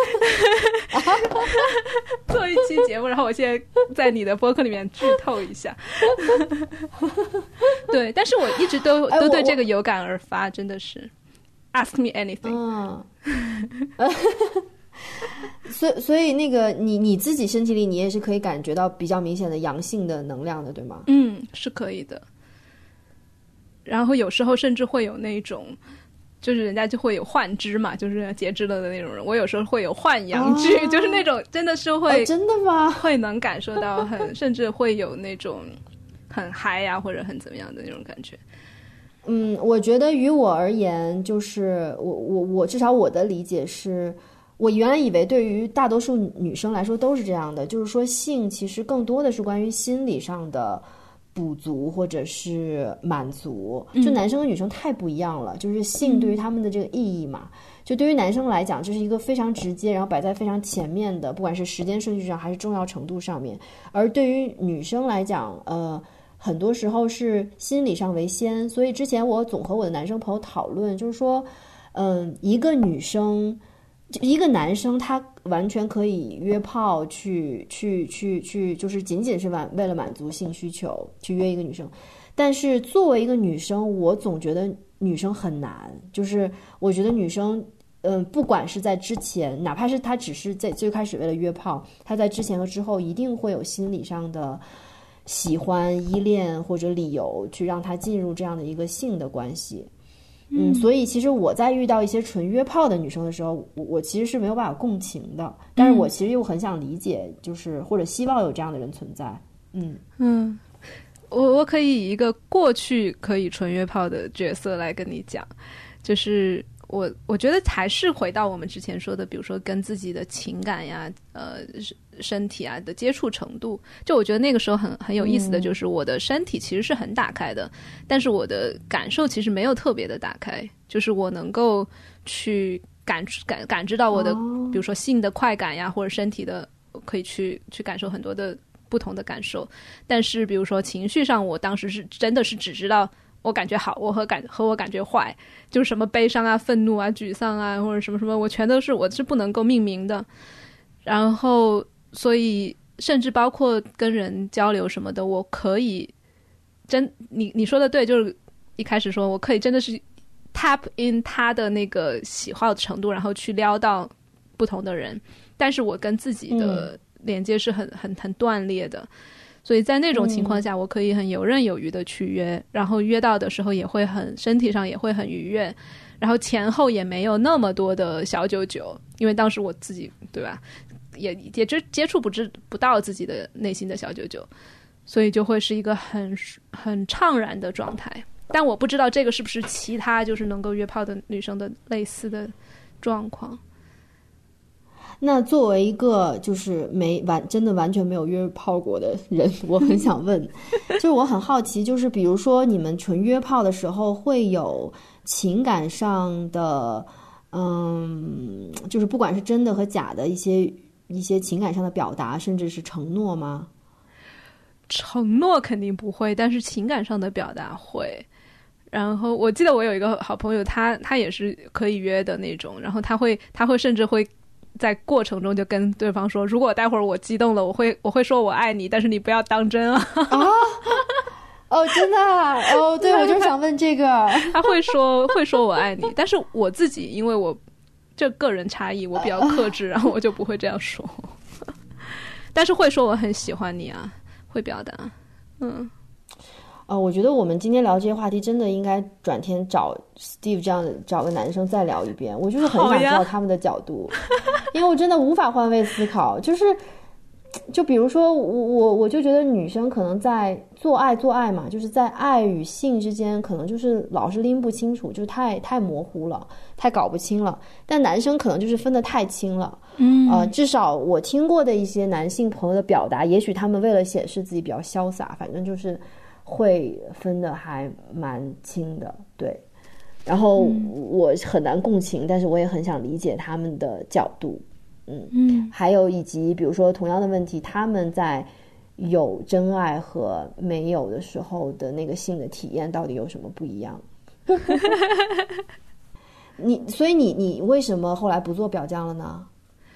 做一期节目，然后我现在在你的播客里面剧透一下对，但是我一直都都对这个有感而发，真的是 ask me anything、嗯、 所以所以那个你你自己身体里你也是可以感觉到比较明显的阳性的能量的，对吗？ 嗯，是可以的。 然后有时候甚至会有那种就是人家就会有幻肢嘛，就是截肢了的那种人，我有时候会有幻阳具、哦、就是那种真的是会、 哦、真的吗？ 会能感受到很甚至会有那种很嗨呀、啊、或者很怎么样的那种感觉。 嗯，我觉得于我而言，就是我我我至少我的理解是，我原来以为对于大多数女生来说都是这样的，就是说性其实更多的是关于心理上的补足或者是满足，就男生和女生太不一样了、嗯、就是性对于他们的这个意义嘛、嗯、就对于男生来讲这是一个非常直接然后摆在非常前面的，不管是时间顺序上还是重要程度上面，而对于女生来讲呃很多时候是心理上为先。所以之前我总和我的男生朋友讨论，就是说嗯，一个女生一个男生他完全可以约炮去去去去就是仅仅是为了满足性需求去约一个女生，但是作为一个女生我总觉得女生很难，就是我觉得女生嗯，不管是在之前哪怕是她只是在最开始为了约炮，她在之前和之后一定会有心理上的喜欢依恋或者理由去让她进入这样的一个性的关系。嗯，所以其实我在遇到一些纯约炮的女生的时候，我我其实是没有办法共情的，但是我其实又很想理解，就是或者希望有这样的人存在。嗯嗯，我我可以以一个过去可以纯约炮的角色来跟你讲，就是我我觉得还是回到我们之前说的，比如说跟自己的情感呀、呃身体啊的接触程度，就我觉得那个时候很很有意思的就是我的身体其实是很打开的、嗯、但是我的感受其实没有特别的打开，就是我能够去感感感知到我的、哦、比如说性的快感呀，或者身体的可以去去感受很多的不同的感受，但是比如说情绪上我当时是真的是只知道我感觉好，我和感和我感觉坏，就是什么悲伤啊、愤怒啊、沮丧啊，或者什么什么，我全都是我是不能够命名的。然后，所以甚至包括跟人交流什么的，我可以真你你说的对，就是一开始说我可以真的是 tap in 他的那个喜好的程度，然后去撩到不同的人，但是我跟自己的连接是很很很断裂的。所以在那种情况下、嗯、我可以很游刃有余的去约，然后约到的时候也会很身体上也会很愉悦，然后前后也没有那么多的小九九，因为当时我自己对吧也也就接触不知不到自己的内心的小九九，所以就会是一个很很怅然的状态。但我不知道这个是不是其他就是能够约炮的女生的类似的状况。 那作为一个就是没完真的完全没有约炮过的人，我很想问就是我很好奇，就是比如说你们纯约炮的时候会有情感上的嗯，就是不管是真的和假的一些一些情感上的表达，甚至是承诺吗？ 承诺肯定不会，但是情感上的表达会。然后我记得我有一个好朋友，他他也是可以约的那种，然后他会他会甚至会在过程中就跟对方说，如果待会儿我激动了，我会我会说我爱你，但是你不要当真啊。 啊哦，真的哦，对，我就想问这个。 他会说会说我爱你，但是我自己因为我这个人差异，我比较克制，然后我就不会这样说。但是会说我很喜欢你啊，会表达。嗯， 呃，我觉得我们今天聊这些话题，真的应该转天找 Steve 这样的找个男生再聊一遍。我就是很想知道他们的角度，因为我真的无法换位思考。就是，就比如说我我我就觉得女生可能在做爱做爱嘛，就是在爱与性之间，可能就是老是拎不清楚，就是太太模糊了，太搞不清了。但男生可能就是分得太清了。嗯，呃，至少我听过的一些男性朋友的表达，也许他们为了显示自己比较潇洒，反正就是会分得还蛮清的，对。然后我很难共情，但是我也很想理解他们的角度。嗯嗯，还有以及比如说同样的问题，他们在有真爱和没有的时候的那个性的体验到底有什么不一样？你所以你你为什么后来不做表匠了呢？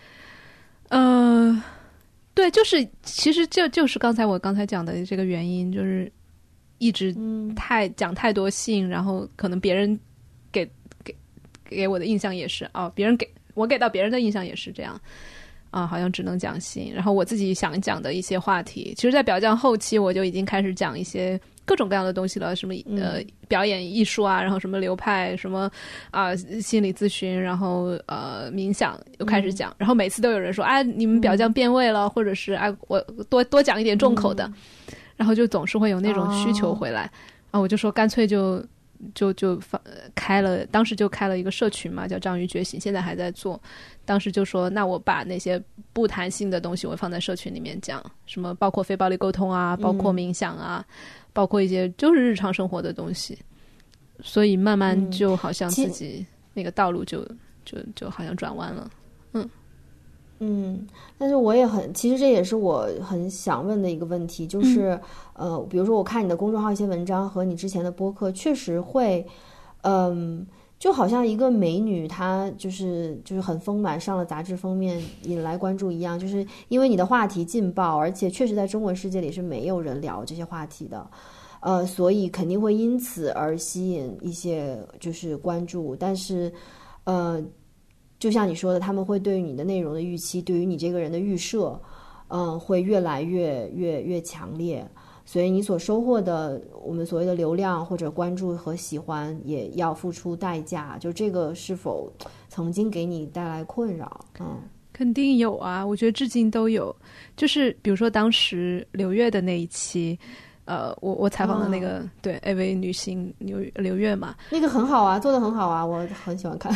呃，对，就是其实就就是刚才我刚才讲的这个原因，就是一直太、嗯、讲太多性，然后可能别人给给给我的印象也是哦，别人给我给到别人的印象也是这样。 啊，好像只能讲性，然后我自己想讲的一些话题，其实在表匠后期我就已经开始讲一些各种各样的东西了，什么呃表演艺术啊，然后什么流派，什么啊、呃、心理咨询，然后呃冥想又开始讲、嗯、然后每次都有人说啊你们表匠变味了、嗯、或者是啊我多多讲一点重口的、嗯、然后就总是会有那种需求回来、哦、啊我就说干脆就就就放开了，当时就开了一个社群嘛，叫章鱼觉醒，现在还在做。当时就说那我把那些不谈性的东西我放在社群里面讲，什么包括非暴力沟通啊，包括冥想啊、嗯、包括一些就是日常生活的东西，所以慢慢就好像自己那个道路就、嗯、就就好像转弯了。嗯嗯，但是我也很，其实这也是我很想问的一个问题，就是、嗯、呃，比如说我看你的公众号一些文章和你之前的播客，确实会，嗯、呃，就好像一个美女她就是就是很丰满，上了杂志封面引来关注一样，就是因为你的话题劲爆，而且确实在中文世界里是没有人聊这些话题的，呃，所以肯定会因此而吸引一些就是关注，但是，呃。就像你说的，他们会对于你的内容的预期，对于你这个人的预设，嗯，会越来越越越强烈，所以你所收获的我们所谓的流量或者关注和喜欢也要付出代价，就这个是否曾经给你带来困扰？嗯， 肯定有啊，我觉得至今都有，就是比如说当时刘越的那一期。呃，我我采访的那个、哦、对 A V 女星刘刘越嘛， 那个很好啊，做得很好啊，我很喜欢看。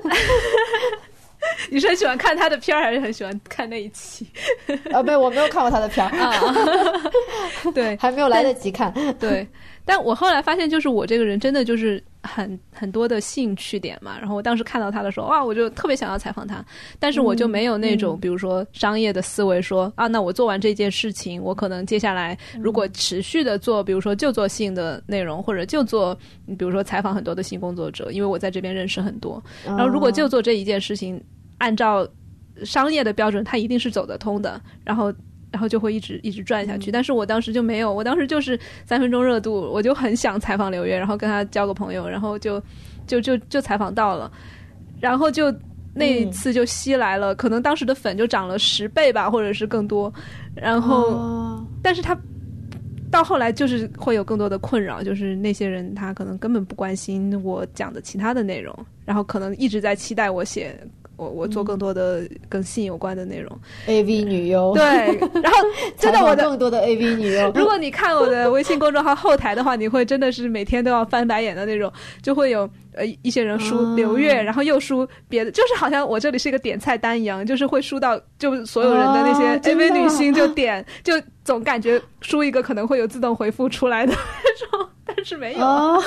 你是很喜欢看她的片儿，还是很喜欢看那一期？ 啊，没有，我没有看过她的片儿啊。对， 还没有来得及看。 对，但我后来发现，就是我这个人真的就是很很多的兴趣点嘛。然后我当时看到她的时候，哇，我就特别想要采访她，但是我就没有那种、嗯、比如说商业的思维说，说啊，那我做完这件事情，我可能接下来如果持续的做，比如说就做性的内容，或者就做，比如说采访很多的性工作者，因为我在这边认识很多，然后如果就做这一件事情，按照商业的标准，它一定是走得通的，然后。然后就会一直一直转下去、嗯、但是我当时就没有，我当时就是三分钟热度，我就很想采访刘越，然后跟他交个朋友，然后就就就就采访到了，然后就那一次就吸来了、嗯、可能当时的粉就涨了十倍吧，或者是更多，然后、哦、但是他到后来就是会有更多的困扰，就是那些人他可能根本不关心我讲的其他的内容，然后可能一直在期待我写我我做更多的跟性有关的内容、 嗯、A V 女优， 对，然后真的我的更多的 A V 女优。 如果你看我的微信公众号后台的话，你会真的是每天都要翻白眼的那种，就会有呃一些人输刘越、嗯，然后又输别的，就是好像我这里是一个点菜单一样，就是会输到就所有人的那些 A V 女星就点、哦、就总感觉输一个可能会有自动回复出来的那种，但是没有。哦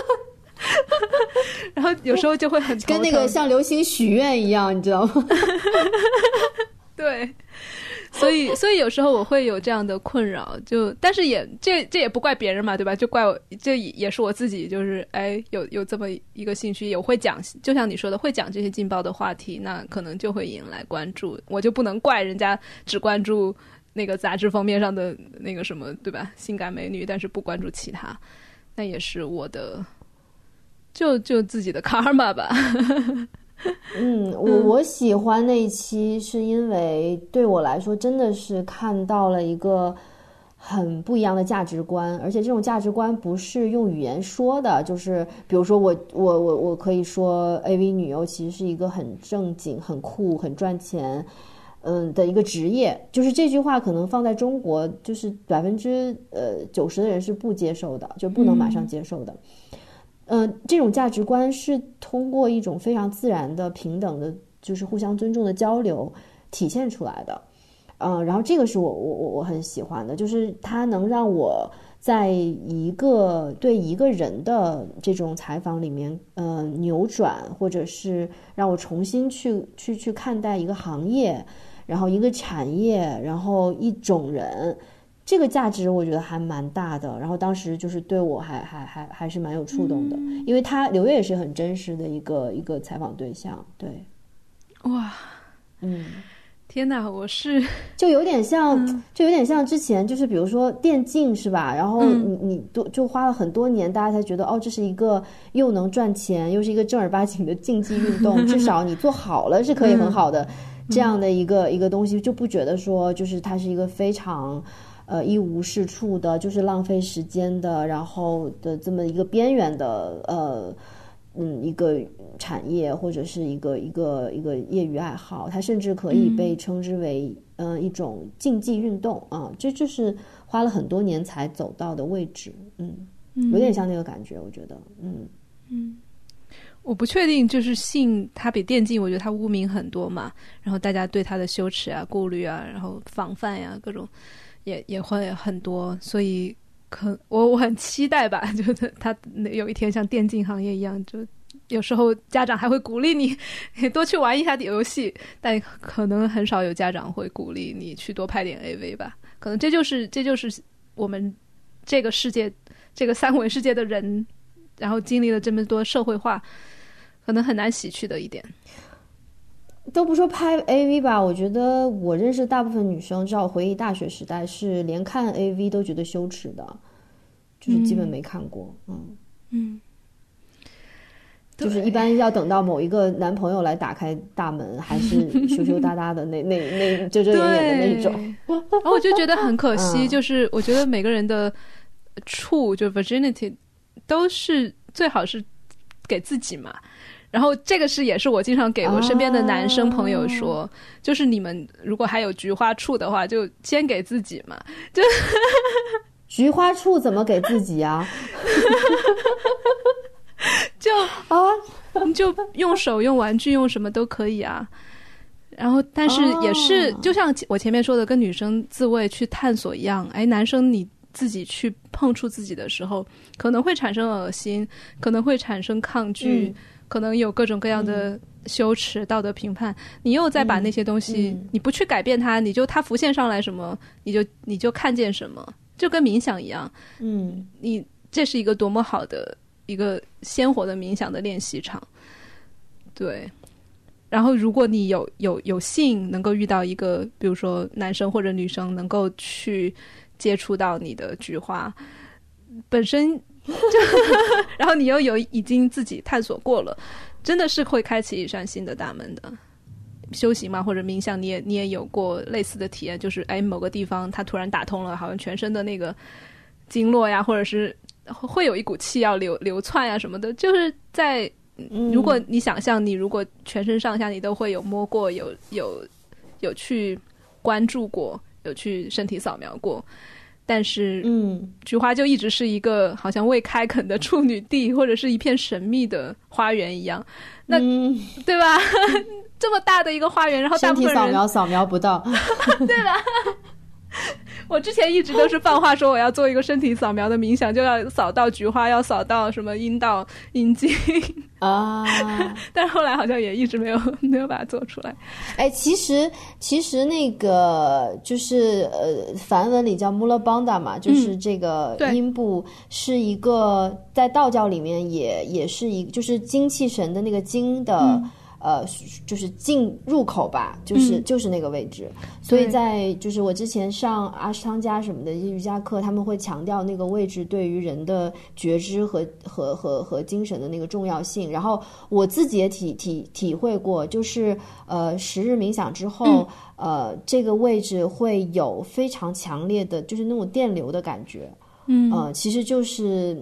然后有时候就会很头疼， 跟那个像流行许愿一样，你知道吗？ 对，所以所以有时候我会有这样的困扰，就但是也这这也不怪别人嘛，对吧？就怪我，这也是我自己，就是哎有有这么一个兴趣，也会讲，就像你说的，会讲这些劲爆的话题，那可能就会引来关注，我就不能怪人家只关注那个杂志封面上的那个什么，对吧？性感美女，但是不关注其他，那也是我的。就就自己的 karma 吧。 嗯，我我喜欢那一期是因为对我来说真的是看到了一个很不一样的价值观，而且这种价值观不是用语言说的，就是比如说我我我我可以说 A V 女优其实是一个很正经、很酷、很赚钱嗯的一个职业，就是这句话可能放在中国就是百分之呃九十的人是不接受的，就不能马上接受的。嗯呃，这种价值观是通过一种非常自然的、平等的，就是互相尊重的交流体现出来的。呃，然后这个是我我我我很喜欢的，就是它能让我在一个对一个人的这种采访里面，呃，扭转，或者是让我重新去去去看待一个行业，然后一个产业，然后一种人。这个价值我觉得还蛮大的，然后当时就是对我还还还还是蛮有触动的，嗯、因为他刘越也是很真实的一个一个采访对象，对， 哇，嗯，天哪，我是就有点像，嗯、就有点像之前就是比如说电竞是吧？然后你你都就花了很多年，大家才觉得哦，这是一个又能赚钱又是一个正儿八经的竞技运动，至少你做好了是可以很好的。嗯这样的一个、嗯、一个东西，就不觉得说就是它是一个非常呃一无是处的，就是浪费时间的，然后的这么一个边缘的呃嗯一个产业，或者是一个一个一个业余爱好，它甚至可以被称之为嗯、呃、一种竞技运动啊，这就是花了很多年才走到的位置。嗯，有点像那个感觉，我觉得。嗯嗯，我不确定，就是性它比电竞，我觉得它污名很多嘛，然后大家对它的羞耻啊、顾虑啊，然后防范呀、啊，各种也也会很多，所以可我我很期待吧，就是它有一天像电竞行业一样，就有时候家长还会鼓励你多去玩一下游戏，但可能很少有家长会鼓励你去多拍点 A V 吧，可能这就是这就是我们这个世界这个三维世界的人，然后经历了这么多社会化，可能很难洗去的一点。 都不说拍 A V 吧，我觉得我认识大部分女生，至少回忆大学时代是连看 A V 都觉得羞耻的，就是基本没看过。嗯嗯，就是一般要等到某一个男朋友来打开大门，还是羞羞答答的那那那遮遮掩掩的那种。 然后我就觉得很可惜， 嗯、 就是我觉得每个人的处就 virginity 都是最好是给自己嘛。然后这个是也是我经常给我身边的男生朋友说、哦、就是你们如果还有菊花处的话就先给自己嘛，就菊花处怎么给自己啊就啊你就用手用玩具用什么都可以啊，然后但是也是、哦、就像我前面说的跟女生自慰去探索一样，哎，男生你自己去碰触自己的时候可能会产生恶心，可能会产生抗拒、嗯，可能有各种各样的羞耻、嗯、道德评判，你又再把那些东西、嗯、你不去改变它，你就它浮现上来什么你就你就看见什么，就跟冥想一样。嗯，你这是一个多么好的一个鲜活的冥想的练习场。对，然后如果你有有有幸能够遇到一个比如说男生或者女生能够去接触到你的菊花本身就然后你又有已经自己探索过了，真的是会开启一扇新的大门的。修行嘛或者冥想你也你也有过类似的体验，就是哎某个地方它突然打通了，好像全身的那个经络呀，或者是会有一股气要流流窜呀什么的，就是在如果你想象你如果全身上下你都会有摸过，有有有去关注过，有去身体扫描过，但是嗯，菊花就一直是一个好像未开垦的处女地，或者是一片神秘的花园一样，那、嗯、对吧这么大的一个花园，然后大部分人身体扫描扫描不到对吧我之前一直都是放话说我要做一个身体扫描的冥想，就要扫到菊花，要扫到什么阴道阴茎啊，但后来好像也一直没有没有把它做出来。 哎，其实其实那个就是呃梵文里叫 Mula Bandha 嘛，就是这个阴部是一个、嗯、在道教里面也也是一个就是精气神的那个精的、嗯呃，就是进入口吧，就是、嗯、就是那个位置，所以在就是我之前上阿斯汤加什么的一些瑜伽课，他们会强调那个位置对于人的觉知和和和和精神的那个重要性。然后我自己也体体体会过，就是呃十日冥想之后、嗯，呃这个位置会有非常强烈的，就是那种电流的感觉，嗯，呃其实就是。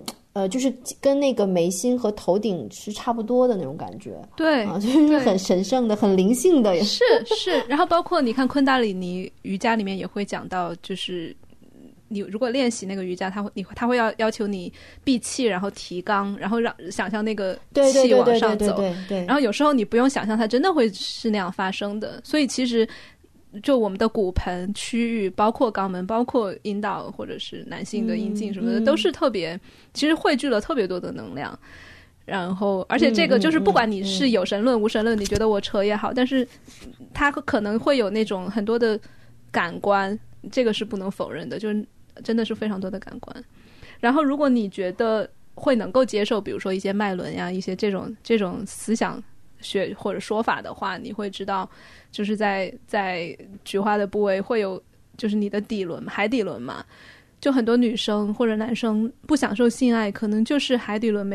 呃，就是跟那个眉心和头顶是差不多的那种感觉， 对， 啊，就是很神圣的、很灵性的， 是是。然后包括你看昆达里尼瑜伽里面也会讲到，就是你如果练习那个瑜伽，他会你他会要要求你闭气，然后提肛，然后让想象那个气往上走， 对对对。 然后有时候你不用想象，它真的会是那样发生的。所以其实。就我们的骨盆区域包括肛门包括阴道或者是男性的阴茎什么的、嗯、都是特别其实汇聚了特别多的能量，然后而且这个就是不管你是有神论、嗯嗯、无神论，你觉得我扯也好，但是它可能会有那种很多的感官，这个是不能否认的，就是真的是非常多的感官。然后如果你觉得会能够接受比如说一些脉轮呀一些这种这种思想学或者说法的话，你会知道就是在在菊花的部位会有就是你的底轮海底轮嘛，就很多女生或者男生不享受性爱可能就是海底轮没有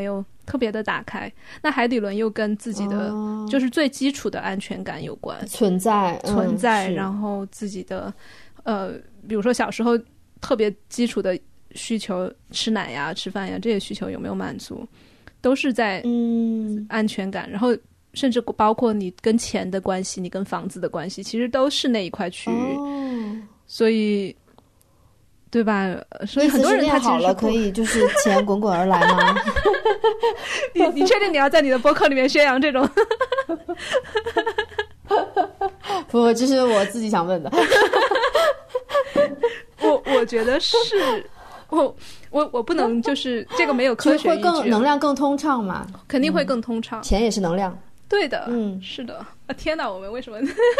特别的打开。那海底轮又跟自己的、哦、就是最基础的安全感有关， 存在、嗯、 存在，然后自己的呃，比如说小时候特别基础的需求，吃奶呀吃饭呀，这些需求有没有满足，都是在安全感、嗯、然后甚至包括你跟钱的关系，你跟房子的关系，其实都是那一块区域、哦、所以对吧？所以很多人他其实好了可以就是钱滚滚而来吗？ 你你确定你要在你的播客里面宣扬这种？ 不，这是我自己想问的。 我我觉得是，我我我不能就是这个没有科学依据， 会更能量更通畅嘛？ 肯定会更通畅， 嗯、钱也是能量。 对的， 嗯， 是的。啊，天哪，我们为什么？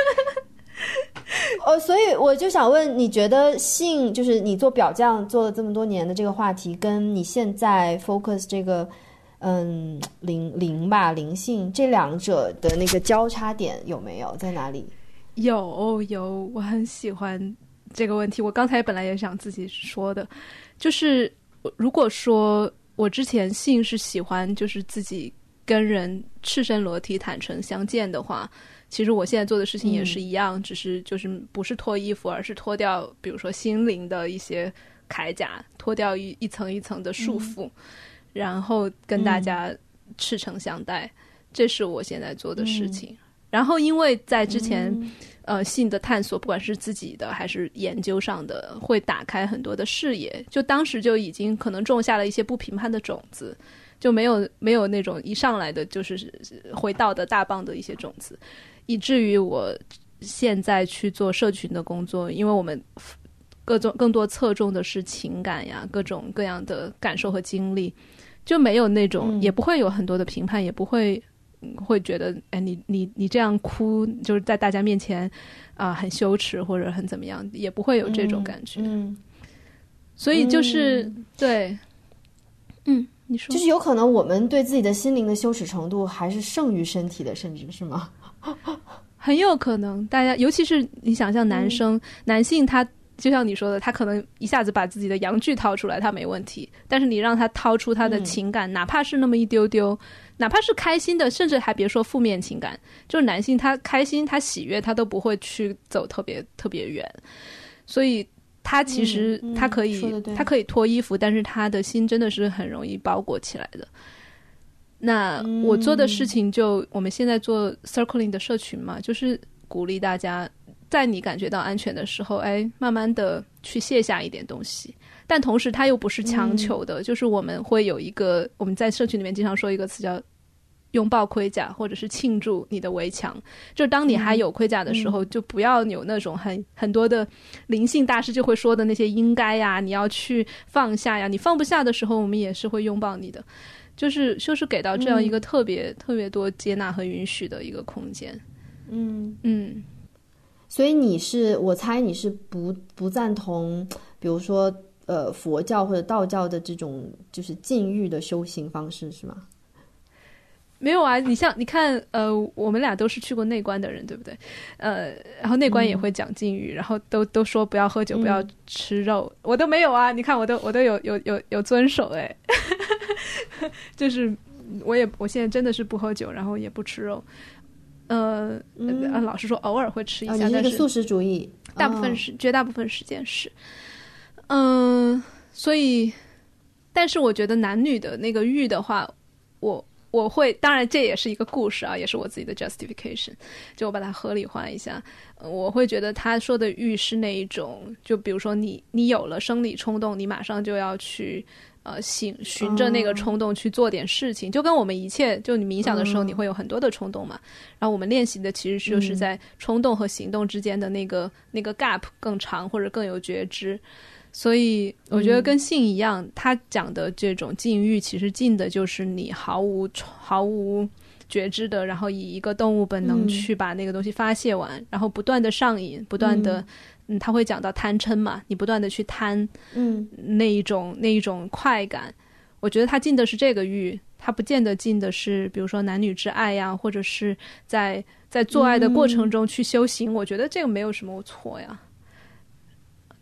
哦，所以我就想问，你觉得性就是你做表匠做了这么多年的这个话题，跟你现在 focus 这个嗯灵灵吧灵性这两者的那个交叉点有没有在哪里？ 有有，我很喜欢这个问题。我刚才本来也想自己说的，就是如果说我之前性是喜欢就是自己跟人赤身裸体坦诚相见的话，其实我现在做的事情也是一样、嗯、只是就是不是脱衣服，而是脱掉比如说心灵的一些铠甲，脱掉一一层一层的束缚、嗯、然后跟大家赤诚相待、嗯、这是我现在做的事情、嗯、然后因为在之前、嗯、呃性的探索，不管是自己的还是研究上的，会打开很多的视野，就当时就已经可能种下了一些不评判的种子，就没有没有那种一上来的就是回道德大棒的一些种子，以至于我现在去做社群的工作，因为我们各种更多侧重的是情感呀，各种各样的感受和经历，就没有那种、嗯、也不会有很多的评判，也不会会觉得哎，你你你这样哭就是在大家面前啊、呃、很羞耻或者很怎么样，也不会有这种感觉。嗯，嗯所以就是、嗯、对，嗯。你说就是有可能我们对自己的心灵的羞耻程度还是胜于身体的，甚至是吗？ 很有可能，大家尤其是你想象男生、嗯、男性他就像你说的，他可能一下子把自己的阳具掏出来他没问题，但是你让他掏出他的情感、嗯、哪怕是那么一丢丢，哪怕是开心的，甚至还别说负面情感，就是男性他开心他喜悦他都不会去走特别特别远，所以他其实他可以、嗯嗯、他可以脱衣服，但是他的心真的是很容易包裹起来的。那我做的事情就、嗯、我们现在做 circling 的社群嘛，就是鼓励大家在你感觉到安全的时候，哎，慢慢的去卸下一点东西，但同时它又不是强求的、嗯、就是我们会有一个，我们在社群里面经常说一个词叫拥抱盔甲，或者是庆祝你的围墙，就当你还有盔甲的时候、嗯、就不要有那种很很多的灵性大师就会说的那些应该呀，你要去放下呀，你放不下的时候我们也是会拥抱你的，就是就是给到这样一个特别、嗯、特别多接纳和允许的一个空间。 嗯嗯， 所以你是我猜你是不不赞同比如说呃佛教或者道教的这种就是禁欲的修行方式是吗？ 没有啊，你像你看呃我们俩都是去过内观的人对不对？呃然后内观也会讲禁欲、嗯、然后都都说不要喝酒、嗯、不要吃肉，我都没有啊，你看我都我都有有有有遵守哎就是我也我现在真的是不喝酒，然后也不吃肉，呃、嗯、老实说偶尔会吃一下、哦、 你是一个素食主义， 大部分是、哦、绝大部分时间是嗯、呃、所以但是我觉得男女的那个欲的话，我我会当然这也是一个故事啊，也是我自己的 justification， 就我把它合理化一下、呃、我会觉得他说的欲是那一种，就比如说你你有了生理冲动，你马上就要去呃寻寻着那个冲动去做点事情、oh. 就跟我们一切就你冥想的时候你会有很多的冲动嘛，然后我们练习的其实就是在冲动和行动之间的那个、嗯、那个 gap 更长或者更有觉知，所以我觉得跟性一样、嗯、他讲的这种禁欲其实禁的就是你毫无毫无觉知的，然后以一个动物本能去把那个东西发泄完、嗯、然后不断的上瘾，不断的嗯，他会讲到贪嗔嘛，你不断的去贪嗯那一种那一种快感，我觉得他禁的是这个欲，他不见得禁的是比如说男女之爱呀，或者是在在做爱的过程中去修行、嗯、我觉得这个没有什么错呀。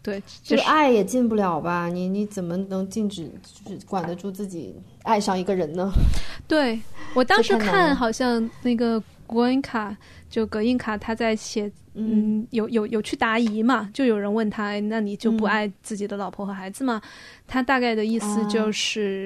对， 这个爱也禁不了吧？你你怎么能禁止，就是管得住自己爱上一个人呢？ 对，我当时看好像那个国印卡，就葛印卡，他在写，嗯，有有有去答疑嘛，就有人问他，那你就不爱自己的老婆和孩子吗？嗯、他大概的意思就是，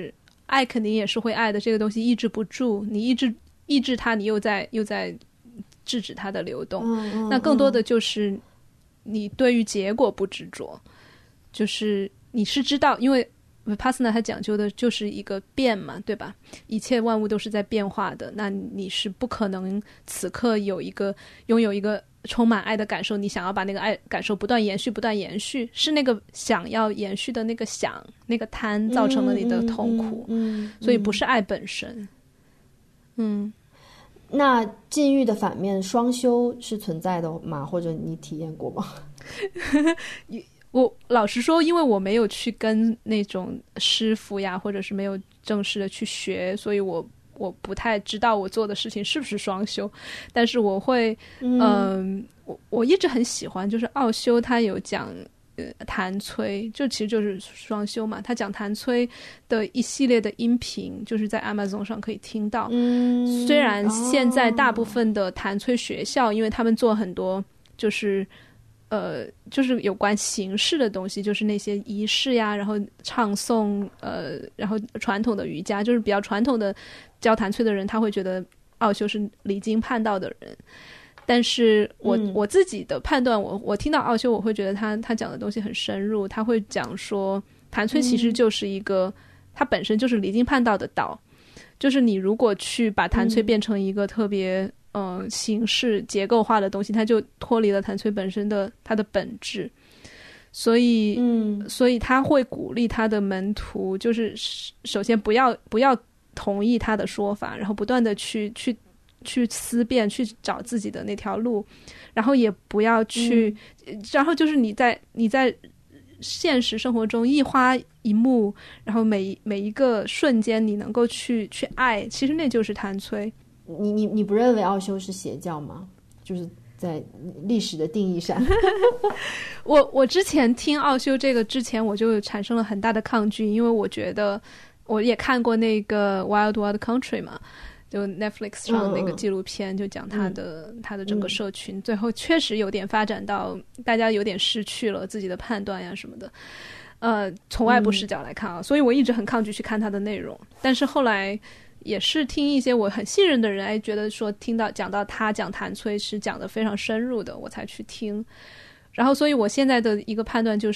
啊、爱肯定也是会爱的，这个东西抑制不住，你抑制抑制它，你又在又在制止它的流动。嗯嗯、那更多的就是你对于结果不执着，就是你是知道，因为Vipassana 它讲究的就是一个变嘛，对吧？一切万物都是在变化的，那你是不可能此刻有一个拥有一个充满爱的感受，你想要把那个爱感受不断延续不断延续，是那个想要延续的那个想那个贪造成了你的痛苦。嗯嗯嗯嗯、所以不是爱本身。嗯， 那禁欲的反面双修是存在的吗？或者你体验过吗？ 我老实说，因为我没有去跟那种师傅呀，或者是没有正式的去学，所以我我不太知道我做的事情是不是双修。但是我会，嗯、呃，我我一直很喜欢，就是奥修他有讲呃谭崔，就其实就是双修嘛。他讲谭崔的一系列的音频，就是在 Amazon 上可以听到。嗯，虽然现在大部分的谭崔学校，因为他们做很多就是。呃，就是有关形式的东西，就是那些仪式呀，然后唱诵，呃，然后传统的瑜伽，就是比较传统的教谭崔的人，他会觉得奥修是离经叛道的人。但是我、嗯、我自己的判断，我我听到奥修，我会觉得他他讲的东西很深入，他会讲说谭崔其实就是一个，他、嗯、本身就是离经叛道的道，就是你如果去把谭崔变成一个特别。嗯嗯、呃，形式结构化的东西，它就脱离了谭崔本身的它的本质，所以，嗯，所以他会鼓励他的门徒，就是首先不要不要同意他的说法，然后不断的去去去思辨，去找自己的那条路，然后也不要去，嗯、然后就是你在你在现实生活中一花一木，然后每每一个瞬间你能够去去爱，其实那就是谭崔。 你你你不认为奥修是邪教吗？就是在历史的定义上。 我我之前听奥修这个之前，我就产生了很大的抗拒，因为我觉得我也看过那个 Wild Wild Country 嘛，就 Netflix 上那个纪录片，嗯、就讲他的、嗯、他的整个社群，最后确实有点发展到大家有点失去了自己的判断呀什么的。呃，从外部视角来看啊，嗯、所以我一直很抗拒去看他的内容，但是后来。也是听一些我很信任的人，哎，觉得说听到讲到他讲谭崔是讲得非常深入的，我才去听。然后，所以我现在的一个判断就是，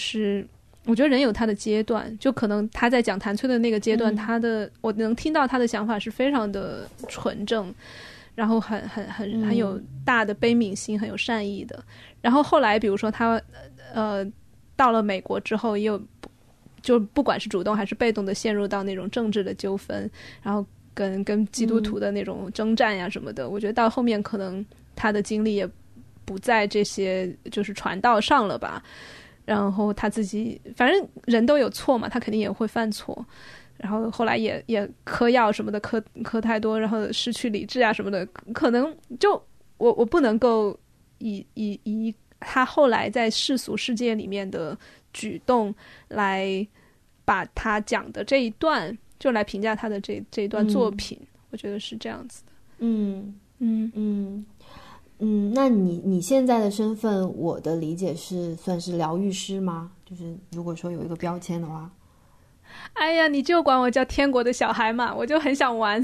我觉得人有他的阶段，就可能他在讲谭崔的那个阶段，嗯、他的我能听到他的想法是非常的纯正，然后很很很很有大的悲悯心，很有善意的。然后后来，比如说他呃到了美国之后，也有就不管是主动还是被动的陷入到那种政治的纠纷，然后。跟跟基督徒的那种征战呀什么的、嗯、我觉得到后面可能他的精力也不在这些就是传道上了吧，然后他自己反正人都有错嘛，他肯定也会犯错，然后后来也也嗑药什么的，嗑嗑太多，然后失去理智啊什么的，可能就我我不能够以以以他后来在世俗世界里面的举动来把他讲的这一段就来评价他的这这一段作品、嗯、我觉得是这样子的。 嗯嗯嗯嗯，那你你现在的身份，我的理解是算是疗愈师吗？就是如果说有一个标签的话。 哎呀，你就管我叫天国的小孩嘛，我就很想玩。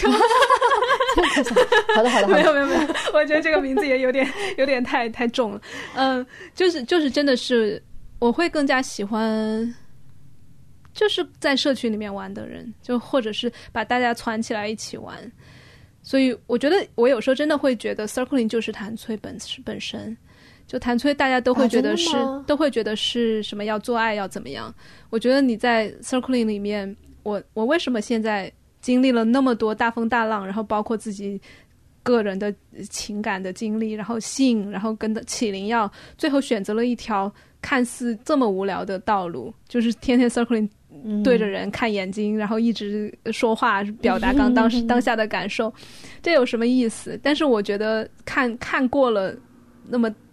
好的好的， 没有没有没有，我觉得这个名字也有点有点太太重了。嗯，就是就是真的是，我会更加喜欢。就是在社区里面玩的人，就或者是把大家攒起来一起玩，所以我觉得我有时候真的会觉得 circling 就是谭崔本本身，就谭崔大家都会觉得是、啊、都会觉得是什么要做爱要怎么样。我觉得你在 circling 里面，我我为什么现在经历了那么多大风大浪，然后包括自己个人的情感的经历，然后性，然后跟起灵药，最后选择了一条看似这么无聊的道路，就是天天 circling。对着人看眼睛，然后一直说话表达刚当时当下的感受，这有什么意思？但是我觉得看看过了那么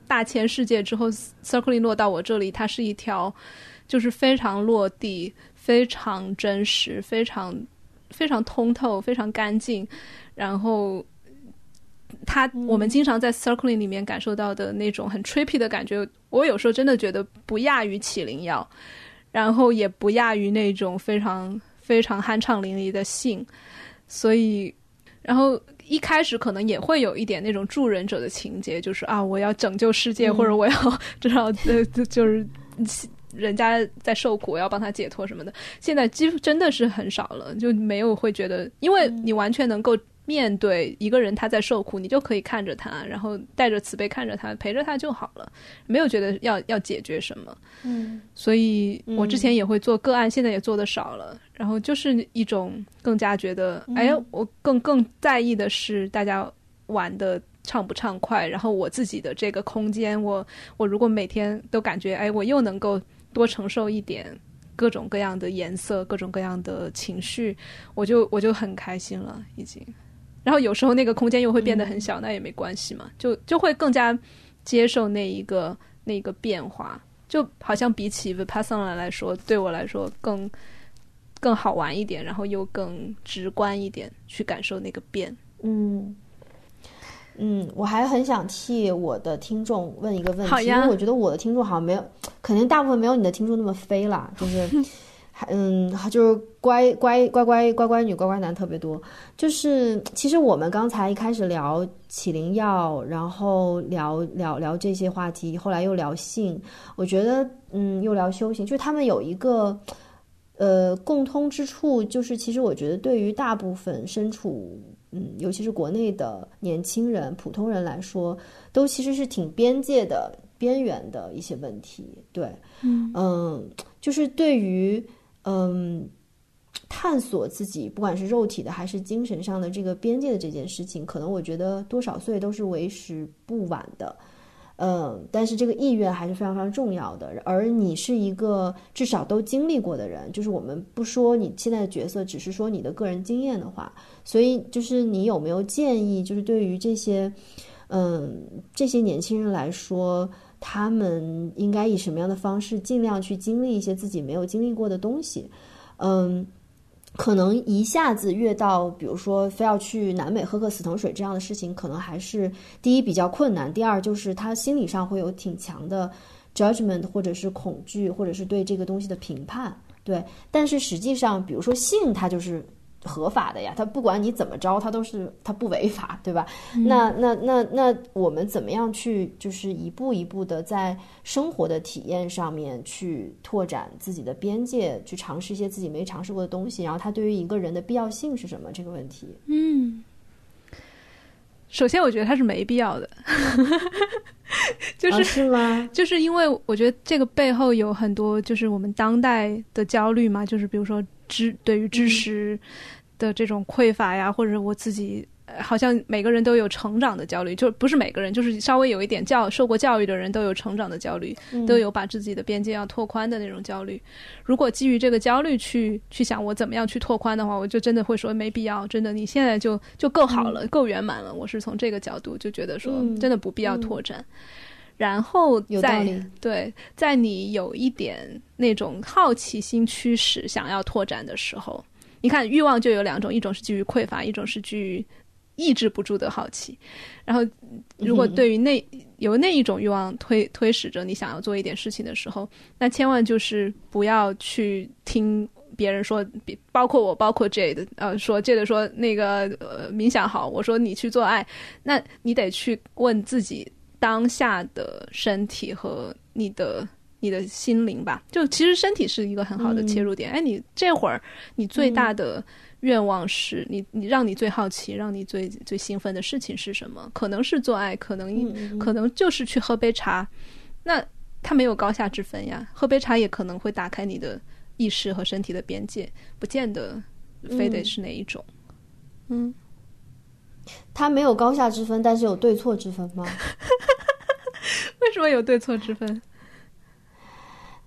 大千世界之后 Circling 落到我这里，它是一条就是非常落地，非常真实，非常非常通透，非常干净。然后它、嗯、我们经常在 Circling 里面感受到的那种很 trippy 的感觉，我有时候真的觉得不亚于启灵药，然后也不亚于那种非常非常酣畅淋漓的性。所以然后一开始可能也会有一点那种助人者的情节，就是啊我要拯救世界、嗯、或者我要至少就是人家在受苦，我要帮他解脱什么的。现在几乎真的是很少了，就没有会觉得，因为你完全能够面对一个人他在受苦，你就可以看着他，然后带着慈悲看着他，陪着他就好了，没有觉得要要解决什么。嗯，所以我之前也会做个案、嗯、现在也做的少了，然后就是一种更加觉得、嗯、哎，我更更在意的是大家玩的畅不畅快，然后我自己的这个空间，我我如果每天都感觉哎，我又能够多承受一点各种各样的颜色，各种各样的情绪，我就我就很开心了已经。然后有时候那个空间又会变得很小、嗯、那也没关系嘛，就就会更加接受那一个那一个变化，就好像比起 Vipassana 来说，对我来说更更好玩一点，然后又更直观一点去感受那个变。 嗯嗯，我还很想替我的听众问一个问题， 好呀， 因为我觉得我的听众好像没有，肯定大部分没有你的听众那么飞啦，就是嗯，就是乖乖乖乖乖乖女乖乖男特别多。就是其实我们刚才一开始聊启灵药，然后聊聊聊这些话题，后来又聊性，我觉得嗯，又聊修行，就是他们有一个呃共通之处，就是其实我觉得对于大部分身处嗯，尤其是国内的年轻人、普通人来说，都其实是挺边界的、边缘的一些问题。对，嗯嗯，就是对于嗯探索自己，不管是肉体的还是精神上的这个边界的这件事情，可能我觉得多少岁都是为时不晚的。嗯，但是这个意愿还是非常非常重要的。而你是一个至少都经历过的人，就是我们不说你现在的角色，只是说你的个人经验的话，所以就是你有没有建议，就是对于这些嗯这些年轻人来说，他们应该以什么样的方式尽量去经历一些自己没有经历过的东西？嗯。可能一下子越到比如说非要去南美喝个死藤水这样的事情，可能还是第一比较困难，第二就是他心理上会有挺强的 judgment 或者是恐惧，或者是对这个东西的评判。对，但是实际上比如说性它就是合法的呀，它不管你怎么着它都是它不违法，对吧？嗯、那那那那我们怎么样去就是一步一步的在生活的体验上面去拓展自己的边界，去尝试一些自己没尝试过的东西，然后它对于一个人的必要性是什么这个问题？ 嗯，首先我觉得它是没必要的就是、 啊、是吗？ 就是因为我觉得这个背后有很多就是我们当代的焦虑嘛，就是比如说知对于知识的这种匮乏呀，或者我自己好像每个人都有成长的焦虑，就不是每个人，就是稍微有一点教受过教育的人都有成长的焦虑、嗯、都有把自己的边界要拓宽的那种焦虑。如果基于这个焦虑去去想我怎么样去拓宽的话，我就真的会说没必要，真的你现在就就够好了、嗯、够圆满了。我是从这个角度就觉得说、嗯、真的不必要拓展、嗯、然后在对在你有一点那种好奇心驱使想要拓展的时候，你看欲望就有两种，一种是基于匮乏，一种是基于抑制不住的好奇。然后如果对于那、嗯、有那一种欲望推推使着你想要做一点事情的时候，那千万就是不要去听别人说，包括我包括 Jade 呃说 Jade 说那个呃冥想好，我说你去做爱，那你得去问自己当下的身体和你的你的心灵吧。就其实身体是一个很好的切入点、嗯、哎，你这会儿你最大的愿望是、嗯、你你让你最好奇让你最最兴奋的事情是什么？可能是做爱，可能、嗯、可能就是去喝杯茶，那它没有高下之分呀，喝杯茶也可能会打开你的意识和身体的边界，不见得非得是哪一种。嗯， 它没有高下之分，但是有对错之分吗？ 为什么有对错之分？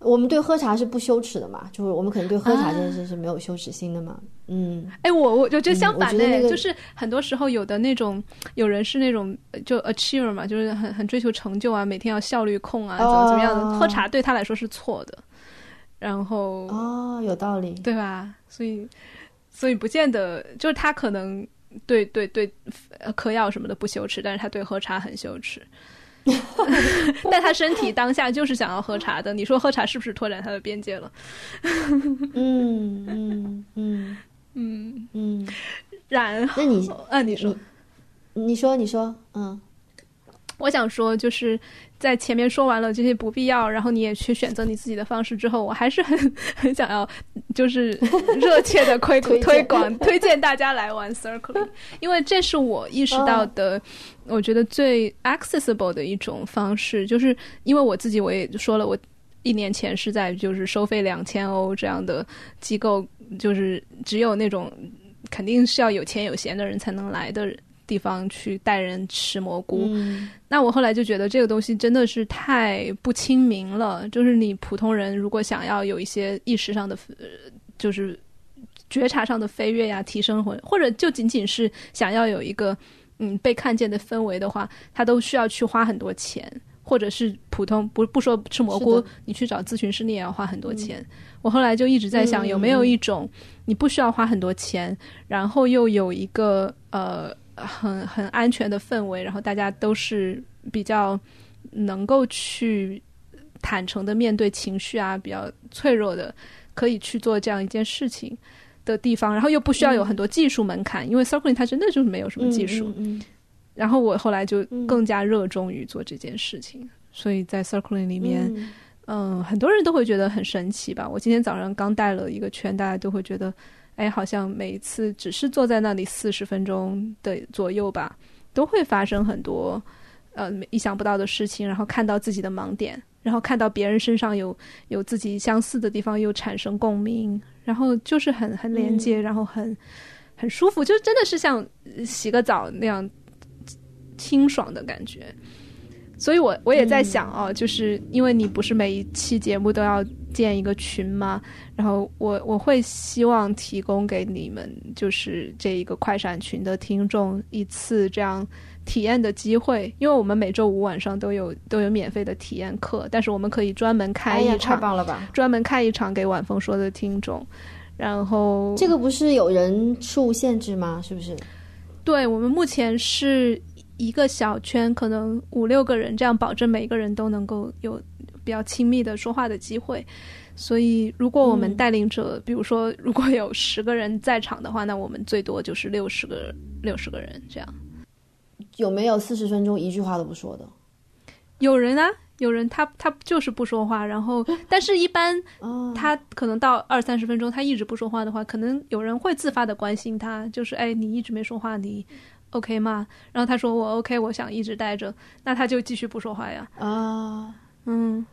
我们对喝茶是不羞耻的嘛，就是我们可能对喝茶这件事是没有羞耻心的嘛。啊、嗯， 哎，我我就觉得相反的、 嗯那个， 就是很多时候有的那种有人是那种就 achiever 嘛，就是很很追求成就啊，每天要效率控啊，怎么怎么样的， 哦、 喝茶对他来说是错的。然后哦，有道理， 对吧？所以所以不见得就是他可能对对对嗑药什么的不羞耻，但是他对喝茶很羞耻。但他身体当下就是想要喝茶的，你说喝茶是不是拓展他的边界了？ 嗯嗯嗯嗯嗯。 然后， 那你啊，你说， 你你说你说，嗯， 我想说就是在前面说完了这些不必要，然后你也去选择你自己的方式之后，我还是很很想要就是热切的推推推广推荐大家来玩 Circling， 因为这是我意识到的、哦、我觉得最 accessible 的一种方式，就是因为我自己我也说了，我一年前是在就是收费两千欧这样的机构，就是只有那种肯定是要有钱有闲的人才能来的地方去带人吃蘑菇、嗯、那我后来就觉得这个东西真的是太不亲民了，就是你普通人如果想要有一些意识上的就是觉察上的飞跃呀提升，或者就仅仅是想要有一个嗯被看见的氛围的话，他都需要去花很多钱，或者是普通不不说吃蘑菇，你去找咨询师你也要花很多钱、嗯、我后来就一直在想有没有一种你不需要花很多钱、嗯、然后又有一个呃很很安全的氛围，然后大家都是比较能够去坦诚的面对情绪啊，比较脆弱的可以去做这样一件事情的地方，然后又不需要有很多技术门槛、嗯、因为 Circling 它真的就是没有什么技术、嗯嗯嗯、然后我后来就更加热衷于做这件事情、嗯、所以在 Circling 里面嗯、呃，很多人都会觉得很神奇吧。我今天早上刚带了一个圈，大家都会觉得哎，好像每一次只是坐在那里四十分钟的左右吧，都会发生很多呃意想不到的事情，然后看到自己的盲点，然后看到别人身上有有自己相似的地方，又产生共鸣，然后就是很很连接、嗯、然后很很舒服，就真的是像洗个澡那样清爽的感觉。所以我我也在想哦、嗯，就是因为你不是每一期节目都要建一个群吗？然后我我会希望提供给你们，就是这一个快闪群的听众一次这样体验的机会，因为我们每周五晚上都有都有免费的体验课，但是我们可以专门开一场，哎呀， 太棒了吧！ 专门开一场给晚风说的听众。然后这个不是有人数限制吗？是不是？ 对，我们目前是一个小圈，可能五六个人，这样保证每个人都能够有比较亲密的说话的机会。所以如果我们带领者、嗯、比如说如果有十个人在场的话，那我们最多就是六十个六十个人这样。 有没有四十分钟一句话都不说的？ 有人啊，有人他他就是不说话，然后但是一般他可能到二三十分钟他一直不说话的话，可能有人会自发的关心他，就是哎你一直没说话，你OK 吗？然后他说我 OK， 我想一直待着，那他就继续不说话呀。 啊， 嗯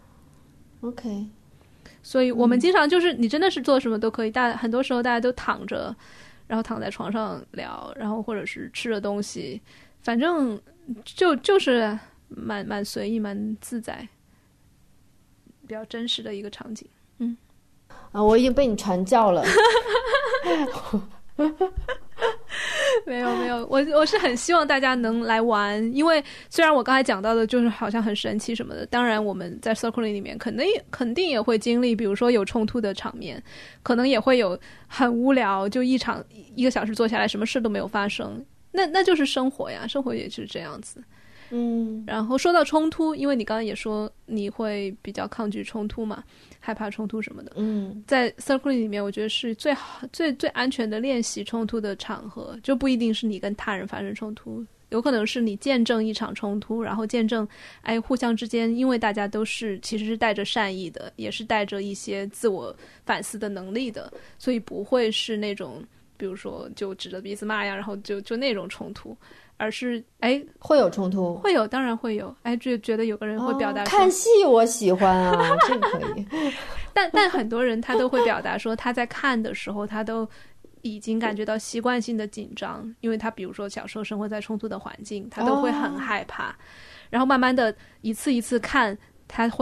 OK。 所以我们经常就是、嗯、你真的是做什么都可以，大很多时候大家都躺着，然后躺在床上聊，然后或者是吃着东西，反正就就是蛮蛮随意蛮自在，比较真实的一个场景。嗯啊，我已经被你传教了。 没有没有，我我是很希望大家能来玩，因为虽然我刚才讲到的就是好像很神奇什么的，当然我们在 Circling 里面肯定肯定也会经历，比如说有冲突的场面，可能也会有很无聊，就一场一个小时坐下来什么事都没有发生，那那就是生活呀，生活也是这样子。 嗯， 然后说到冲突，因为你刚刚也说你会比较抗拒冲突嘛，害怕冲突什么的。 嗯， 在 Circling 里面，我觉得是最好、最最安全的练习冲突的场合，就不一定是你跟他人发生冲突，有可能是你见证一场冲突，然后见证，哎，互相之间，因为大家都是其实是带着善意的，也是带着一些自我反思的能力的，所以不会是那种，比如说就指着鼻子骂呀，然后就就那种冲突。而是哎， 会有冲突， 会有，当然会有。哎，就觉得有个人会表达说、 哦、看戏我喜欢啊，这个可以。 但但很多人他都会表达说，他在看的时候，他都已经感觉到习惯性的紧张，因为他比如说小时候生活在冲突的环境，他都会很害怕。哦、然后慢慢的一次一次看，他会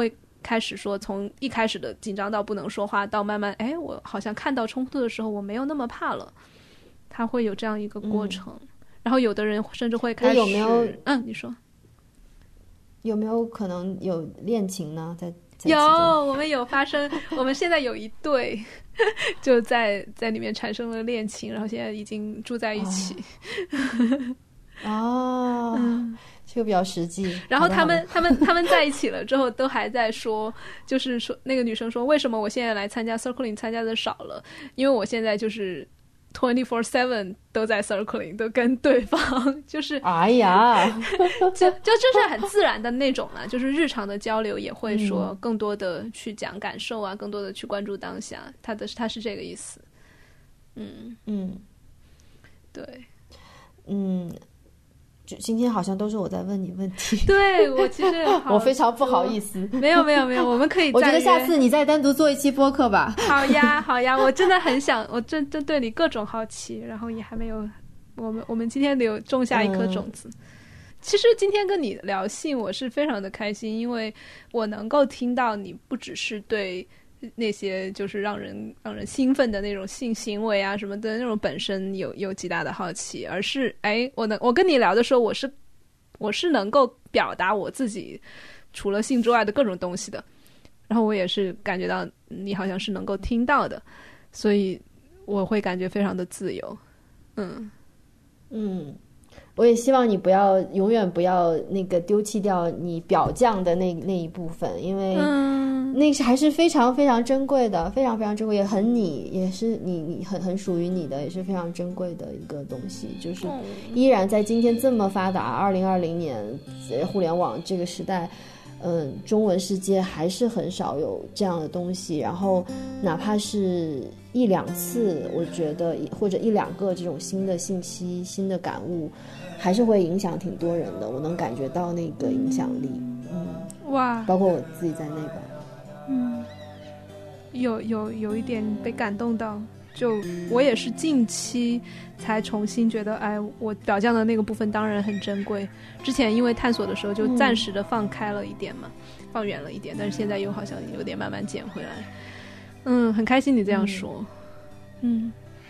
开始说从一开始的紧张到不能说话，到慢慢哎，我好像看到冲突的时候我没有那么怕了，他会有这样一个过程、嗯、然后有的人甚至会开始有没有嗯，你说有没有可能有恋情呢？在有，我们有发生我们现在有一对就在在里面产生了恋情，然后现在已经住在一起。 哦，哦嗯，这个比较实际。 然后他们他们他们在一起了之后都还在说，就是说那个女生说为什么我现在来参加 circling 参加的少了，因为我现在就是二十四小时都在 circling 都跟对方就是哎呀就就就是很自然的那种啦，就是日常的交流也会说更多的去讲感受啊、嗯、更多的去关注当下，他的他是这个意思。嗯嗯， 对， 嗯，就今天好像都是我在问你问题。 对，我其实我非常不好意思。 没有没有没有，我们可以再我觉得下次你再单独做一期播客吧。 好呀好呀，我真的很想，我真真对你各种好奇，然后也还没有，我们我们今天有种下一颗种子、嗯、其实今天跟你聊性我是非常的开心，因为我能够听到你不只是对那些就是让人让人兴奋的那种性行为啊什么的那种本身有有极大的好奇，而是哎，我能我跟你聊的时候，我是我是能够表达我自己除了性之外的各种东西的，然后我也是感觉到你好像是能够听到的，所以我会感觉非常的自由。嗯嗯，我也希望你不要永远不要那个丢弃掉你表象的那那一部分，因为那是还是非常非常珍贵的，非常非常珍贵，也很你也是你你很很属于你的，也是非常珍贵的一个东西，就是依然在今天这么发达二零二零年互联网这个时代，嗯，中文世界还是很少有这样的东西，然后哪怕是一两次我觉得或者一两个这种新的信息新的感悟还是会影响挺多人的，我能感觉到那个影响力。嗯， 哇， 包括我自己在内吧。 嗯，有有有一点被感动到，就我也是近期才重新觉得，哎，我表象的那个部分当然很珍贵，之前因为探索的时候就暂时的放开了一点嘛、嗯、放远了一点，但是现在又好像有点慢慢捡回来。嗯，很开心你这样说。嗯，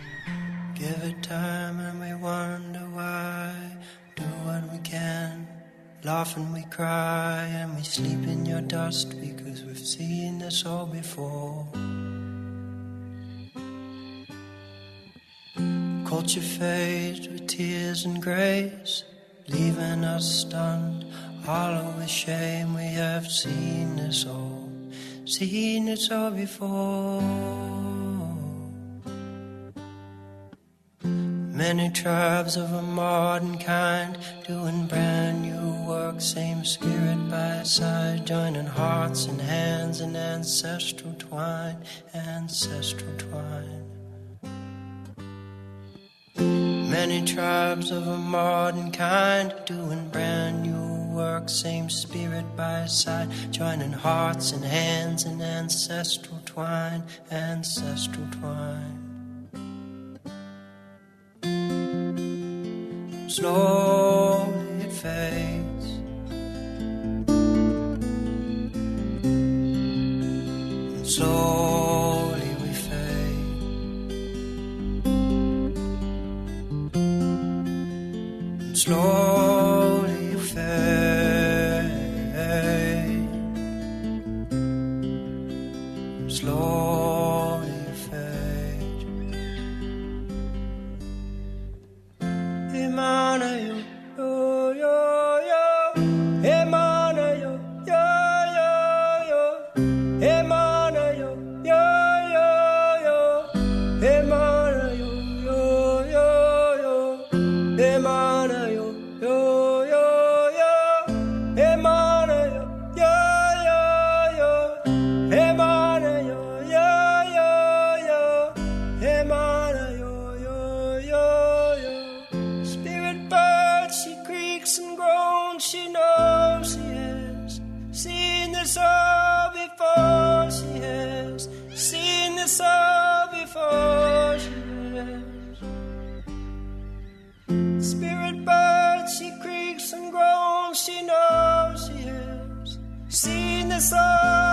Give it time and we wonder why, do what we can, laugh and we cry and we sleep in your dust because we've seen this all before. Culture fades with tears and grace, leaving us stunned, hollow with shame. We have seen this all, seen this all before. Many tribes of a modern kind doing brand new work, same spirit by side, joining hearts and hands in ancestral twine, ancestral twine. Many tribes of a modern kind doing brand new work, same spirit by side, joining hearts and hands in ancestral twine, ancestral twine. Slowly it fades, and slowly we fade, and slowly you fade, and slowly you fade. Emana yo yo yo yo, Emana yo yo yo yo, Emana yo yo yo yo, Emana yo yo yo yo, Emana yo yo yo yo, Emana yo yo yo yo, Emana yo yo yo yo, Emana yo yo yo yo. Spirit bird, she creaks and groans, she knows she has seen this all before, she has seen this all before, she has. Spirit bird, she creaks and groans, she knows she has seen this all